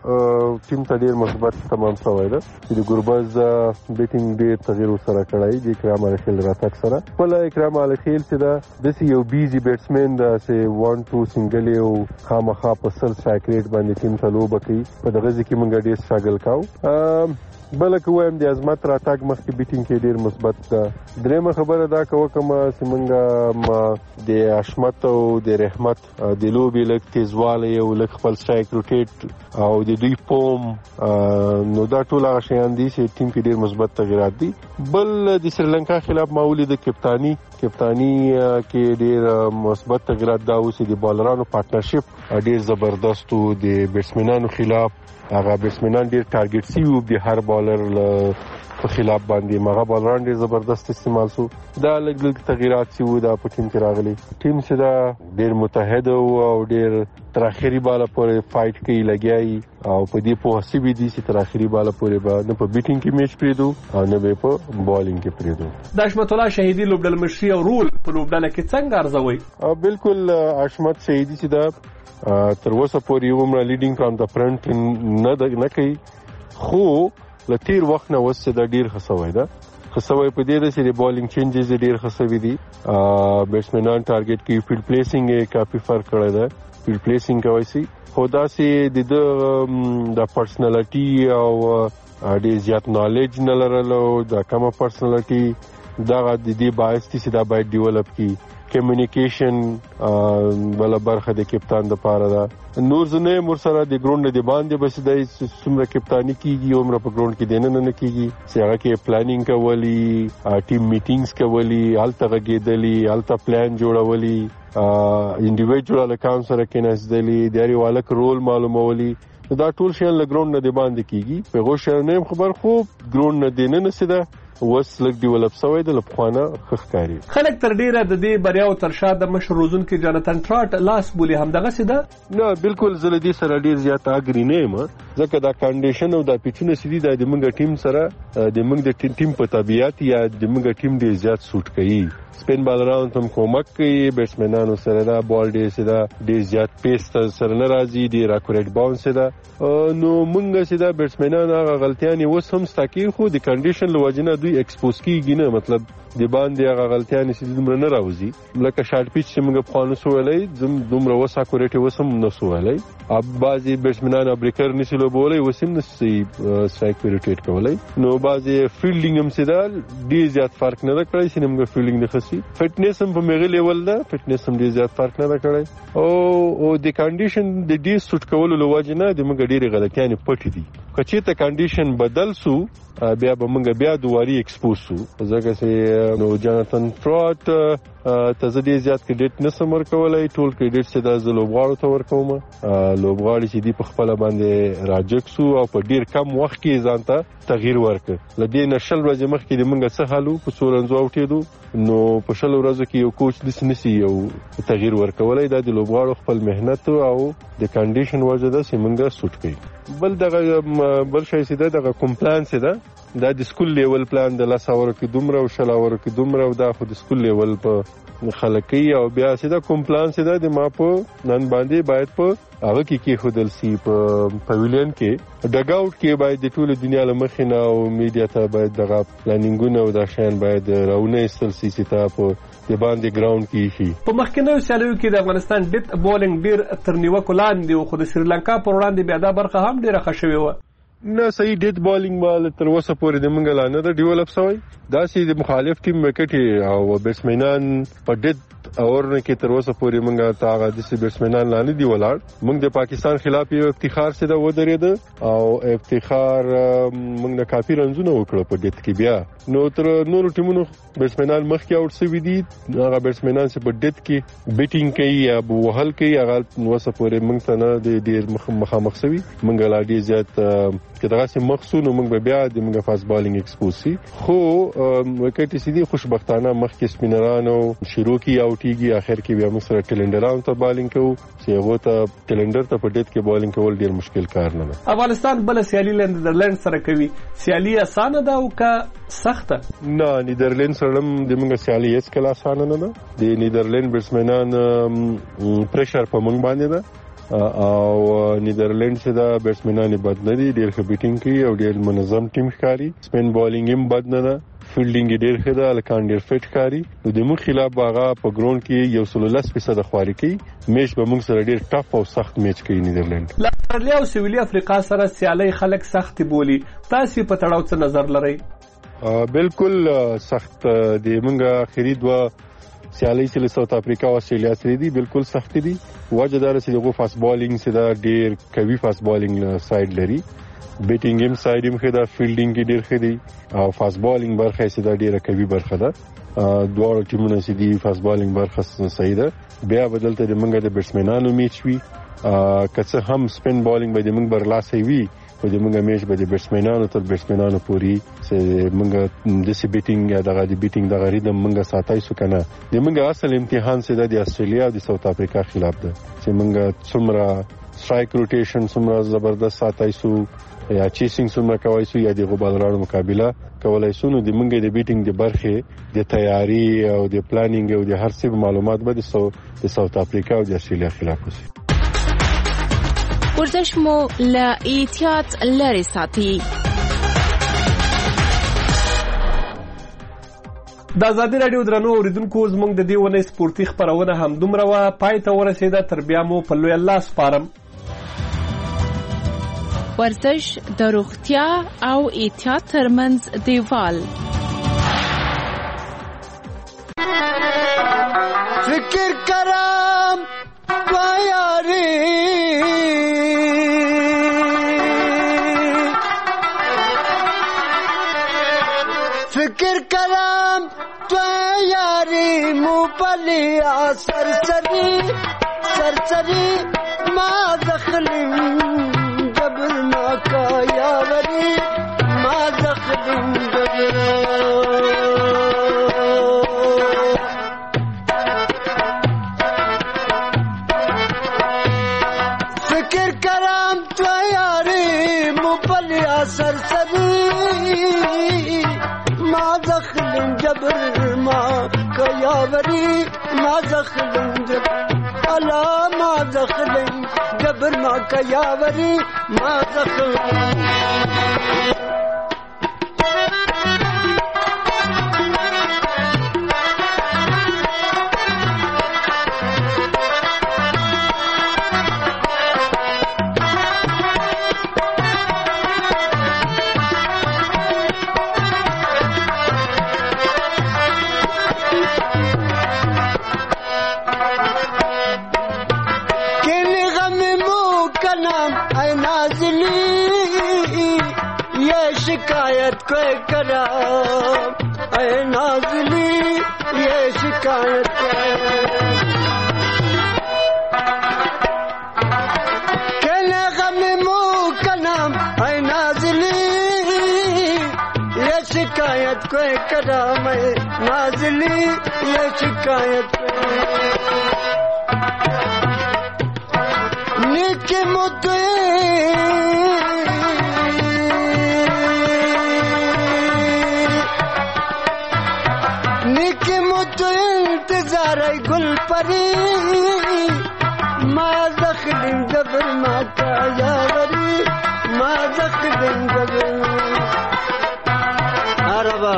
ټیم ته ډیر مثبت تمام شوی ده چې د ګوربز بیټینګ ډیر تغییر سره کړی د اکرام علي خیل راتګ سره. بل اکرام علي خیل چې دا د یو بیزي بیټسمن دا چې وان ټو سنگل او خامخا په سل سټرایک ریټ باندې ټیم ته لوبه کوي. په دغه ځکه موږ ډیر سټراګل کاو. بلکې وایم د عظمت راتګ مخکې بیټینګ کې ډیر مثبت ده. درېمه خبره دا کوم چې موږ د حشمت او د رحمت د لوبې لږ تیزوالی او لږ خپل سټرایک روټیټ او د دوی پوم نو دا ټول هغه شیان دي چې ټیم کې ډیر مثبت تغیرات دي. بل د سریلانکا خلاف ما ولید کپتانی کپتانی کې ډیر مثبت تغیرات دا اوس د بالرانو پارټنرشپ ډیر زبردست وو. د بیټسمنانو خلاف هغه بیټسمنان ډیر ټارګټ سی وو د هر بالر په خلاف باندې مغه بالران ډیر زبردست استعمال سو. دا لږ لږ تغیرات سی وو دا په ټیم کې راغلي. ټیم چې دا ډیر متحد او ډیر تر اخري بالا پورې فایټ کوي لګیاي او په دې په حسابي دي چې تر اخري بالا پورې به نه په بیټینګ کې میچ پریدو او نه به په بالینګ کې پریدو. د حشمت الله شهیدی لوبډل مشري او رول په لوبډل کې څنګه ارزوي؟ بالکل حشمت شهیدی چې دا تر اوسه پورې عمره لیډینګ فرام د فرنٹ نه نه کوي خو لتیر وخت نه وسه د ډیر خسوي ده خسوي په دې د سری بالینګ چینجز ډیر خسوي دي. بیټسمنان ټارګټ کې فیلډ پلیسینګ یې کافي فرق کړی ده. فیلډ پلیسینګ کوي سي خدا سي د د پرسنالټي او ډیر زیات نالج نه لرلو د کومه پرسنالټي دا د دې باعث چې دا باید ډیولپ کی. کمیونیکیشن بل برخه د کپتان د پاره ده. نور زنه مر سره د ګراوند د باندې بس د څومره کپتانی کیږي عمر په ګراوند کې دینه نه کیږي. څنګه کې پلانینګ کولی ټیم میټینګز کولی الته غېدلی الته پلان جوړولی انډیویډوال اکاونټ سره کې نسدلی دایره والک رول معلومولی. دا ټول شی له ګراوند نه د باندې کیږي. په غوښه نه خبر خو ګراوند نه دینه نسیده وس لګ ډیولپ شوی د لپخوانه خخکاری. خلک تر ډیره د دې بریاو تر شا د مشر روزون کې جاناتن ټراټ لاس بولی همدغه سیده نه بالکل زلدي سره ډیر زیات اګری نه ما ځکه دا کنډیشن او دا پیچونه سیدی د موږ ټیم سره د موږ د ټیم په طبيعت یا د موږ ټیم ډیر زیات سوټ کوي. سپین بالران تم کومک کوي بیټسمنانو سره دا بال ډیر سیده ډیر زیات پیس سره ناراضي ډیر اکوریټ باونس ده. نو موږ سیده بیټسمنان هغه غلطیان وس هم ستاکي خو د کنډیشن لوجنه دوی ایکسپوز کیږي نه مطلب د باندې هغه غلطیان چې دومره نه راوځي لکه شارټ پیچ چې موږ په خانو سوولای زم دومره وس اکوریټ وسم نه سوولای. اب بعضي بیټسمنان بریکر نشي لوبولای وسم نشي سټرایک روټیټ کولای. نو بعضي فیلډینګ هم سیده ډیر زیات فرق نه کړی چې موږ فیلډینګ نه خسي. فټنس هم په میغه لیول ده فټنس هم ډیر زیات فرق نه کړی او او د کنډیشن د ډیر سټ کولو لوجنه د موږ ډیر غلطیان پټ دي. کچې ته کنډیشن بدل سو بیا به موږ بیا دواري ایکسپوز سو ځکه چې نو جاناتن ټراټ ته زه زیات کریډټ نسم ورکولای. ټول کریډټ چې د زلوبغاړو ته ورکوم. لوبغاړي چې دی په خپل باندې راجک سو او په ډیر کم وخت کې ځان ته تغییر ورکړ. لدې نشل ورځې مخکې د موږ څه حالو په سورنزو اوټېدو نو په شل ورځو کې یو کوچ د سنسي یو تغییر ورکولای د لوبغاړو خپل مهنت او د کنډیشن وجه ده چې موږ سوټ کړي. بل دغه بل شي سیده دغه کمپلاینس ده دا د سکول لیول پلان د لاس اور کې دومره او شل اور کې دومره او دا خو د سکول لیول په خلکي او بیا سیده کمپلاینس ده د ما په نن باندې باید په هغه کې کې خودل سی په پویلین کې ډګ اوټ کې باید د ټول دنیا له مخې نه او میډیا ته باید دغه پلانینګونه او دا شین باید راونه استل سی سی ته په د باندې ګراوند کې شي. په مخکینو سیالیو کې د افغانستان ډیت بولینګ ډیر تر نیوکو لاندې خو د سریلانکا پر وړاندې بیا دا برخه هم ډیره ښه شوې وه. نه صحیح ډیت بالینګ مال تر اوسه پورې د منګل نه د ډیولپ شوی. دا چې د مخالف ټیم وکټي او بیټسمنان په ډیت اورنه کې تر اوسه پورې منګه تاغه د بیټسمنان لاندې دی ولاړ. موږ د پاکستان خلاف یو افتخار سره ودرېد او افتخار موږ نه کافي رنزونه وکړو په ډیت کې. بیا نو تر نور ټیمونو بیټسمنان مخکې اوټ شوی دي. هغه بیټسمنان چې په ډیت کې بیټینګ کوي یا وهل کوي هغه اوسه پورې موږ ته نه د ډیر مخامخ شوی. موږ لا ډیر زیات کداغه سم مخصوص نو موږ بیا د موږ فاست بالینګ ایکسپوز سي خو وکټ سي دي خوشبختانه مخکې سپینرانو شروع کی اوټیږي اخر کې بیا موږ سره ټیلندران ته بالینګ کوو چې هغه ته ټیلندر ته په ډیت کې بالینګ کول ډیر مشکل کار نه ده. افغانستان بل سیالي نیدرلند سره کوي. سیالي اسانه ده او کا سخته؟ نه نیدرلند سره د موږ سیالي هیڅ کله اسانه نه ده. د نیدرلند بیټسمنان پریشر په موږ باندې ده او نیدرلند چې دا بیټسمنان بد نه دي ډیر ښه بیټینګ کوي او ډیر منظم ټیم ښکاري. سپین بالینګ هم بد نه ده. فیلډینګ ډیر ښه ده، الکان ډیر فټ کاری. نو د موږ خلاف هغه په ګراوند کې یو سل لس فیصد خواري کوي. میچ به موږ سره ډیر ټف او سخت میچ کوي نیدرلند. استرالیا او سویلي افریقا سره سیالي خلک سخت بولی، تاسو په تړاو څه نظر لرئ؟ بالکل سخت دی. موږ اخري دوه سیالي چې ساوث افریقا او استرالیا سره دي بالکل سخت دي. وجه دا چې دغه فاست بالینګ سره ډیر کوي، فاست بالینګ سایډ لري، بیټینګ هم سایډ هم خدا، فیلډینګ کې ډیر خدي او فاست بالینګ برخه یې دا ډیره کوي برخه ده. دوه ټیمونه چې دي فاست بالینګ برخه صحیح ده. بیا بدلته د منګه د بیټسمنانو میچ وی، کڅه هم سپین بالینګ به د منګ برلاسي وی، په دې منګه میچ به د بیټسمنانو تر بیټسمنانو پوری چې منګه د سی بیټینګ یا دغه د بیټینګ دغه ریدم منګه ساتای سو کنه. د منګه اصل امتحان چې د استرالیا او د ساوث افریقا خلاف ده چې منګه څومره سټرایک روټیشن څومره زبردست ساتای سو یا چیسینګ څومره کوي سو یا د غوبالرانو مقابله کولای سو. نو د منګه د بیټینګ د برخه د تیاری او د پلانینګ او د هر څه معلومات به د ساوث افریقا او د استرالیا خلاف وسی. ورزش مو له احتیاط لري ساتي. د ازادي راډیو درنو اوریدونکو، زموږ د دې ونې سپورتي خپرونه هم دومره وه، پای ته ورسېده. تر بیا مو په لوی الله سپارم. ورزش د روغتیا او احتیاط ترمنځ دیوال. فکر کرم یاري فکر کرم تو یاری مو پلیا سرسری سرسری ما دخلم جبر ما کا یاوری ما دخلم جبر فکر کرم تو یاری مو پلیا سرسری ما دخلن جبر ما کیاوری ما دخلن جبر الا ما دخلن جبر ما کیاوری ما دخلن शिकायत कोई करा ऐ नाज़ली ये शिकायत कहने गम मुँह का नाम ऐ नाज़ली ये शिकायत कोई करा मैं नाज़ली ये शिकायत निके मुद्दे इंतजार गुल परी माँ दखलिन जबर माँ का यावरी माँ दखलिन जबर अरबा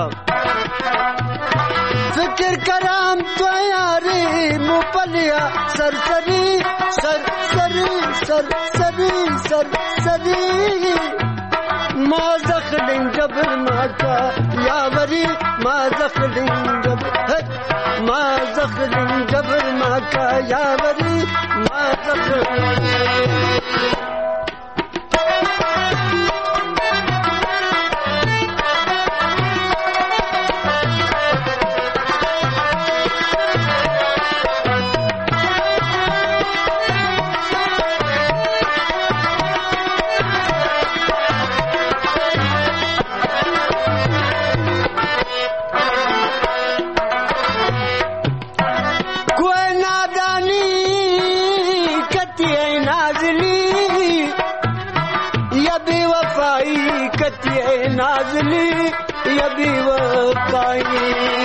फिक्र कराम तो यारी मुपलिया सरसरी सरसरी सरसरी सरसरी माँ दखलिन जबर माँ का यावरी माँ दखलिन जबर ما زخل جبر ما کا یاوری ما زخل नाज़ली ये भी वफ़ाई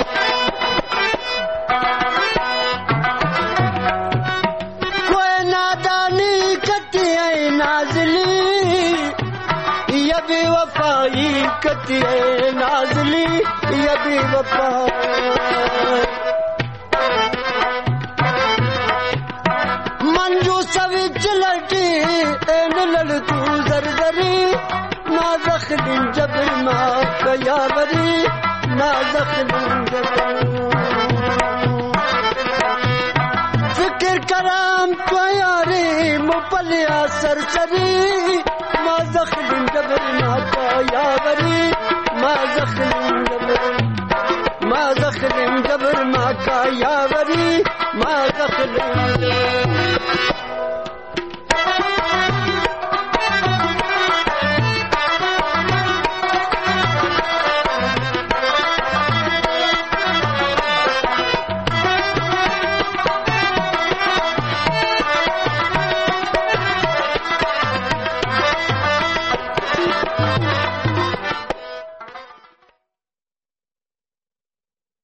कोई नादानी कती है नाज़ली ये भी वफ़ाई कती है नाज़ली या बेवफा मंजू सविच लटी एन लड़ तू जरजरी ना जख्म जबर मा कयावरी ना जख्म जबर फिक्र कराम तो यारे मुपलिया सरसरी मा जख्म जबर मा कयावरी मा जख्म जबर मा जख्म जबर मा कयावरी मा जख्म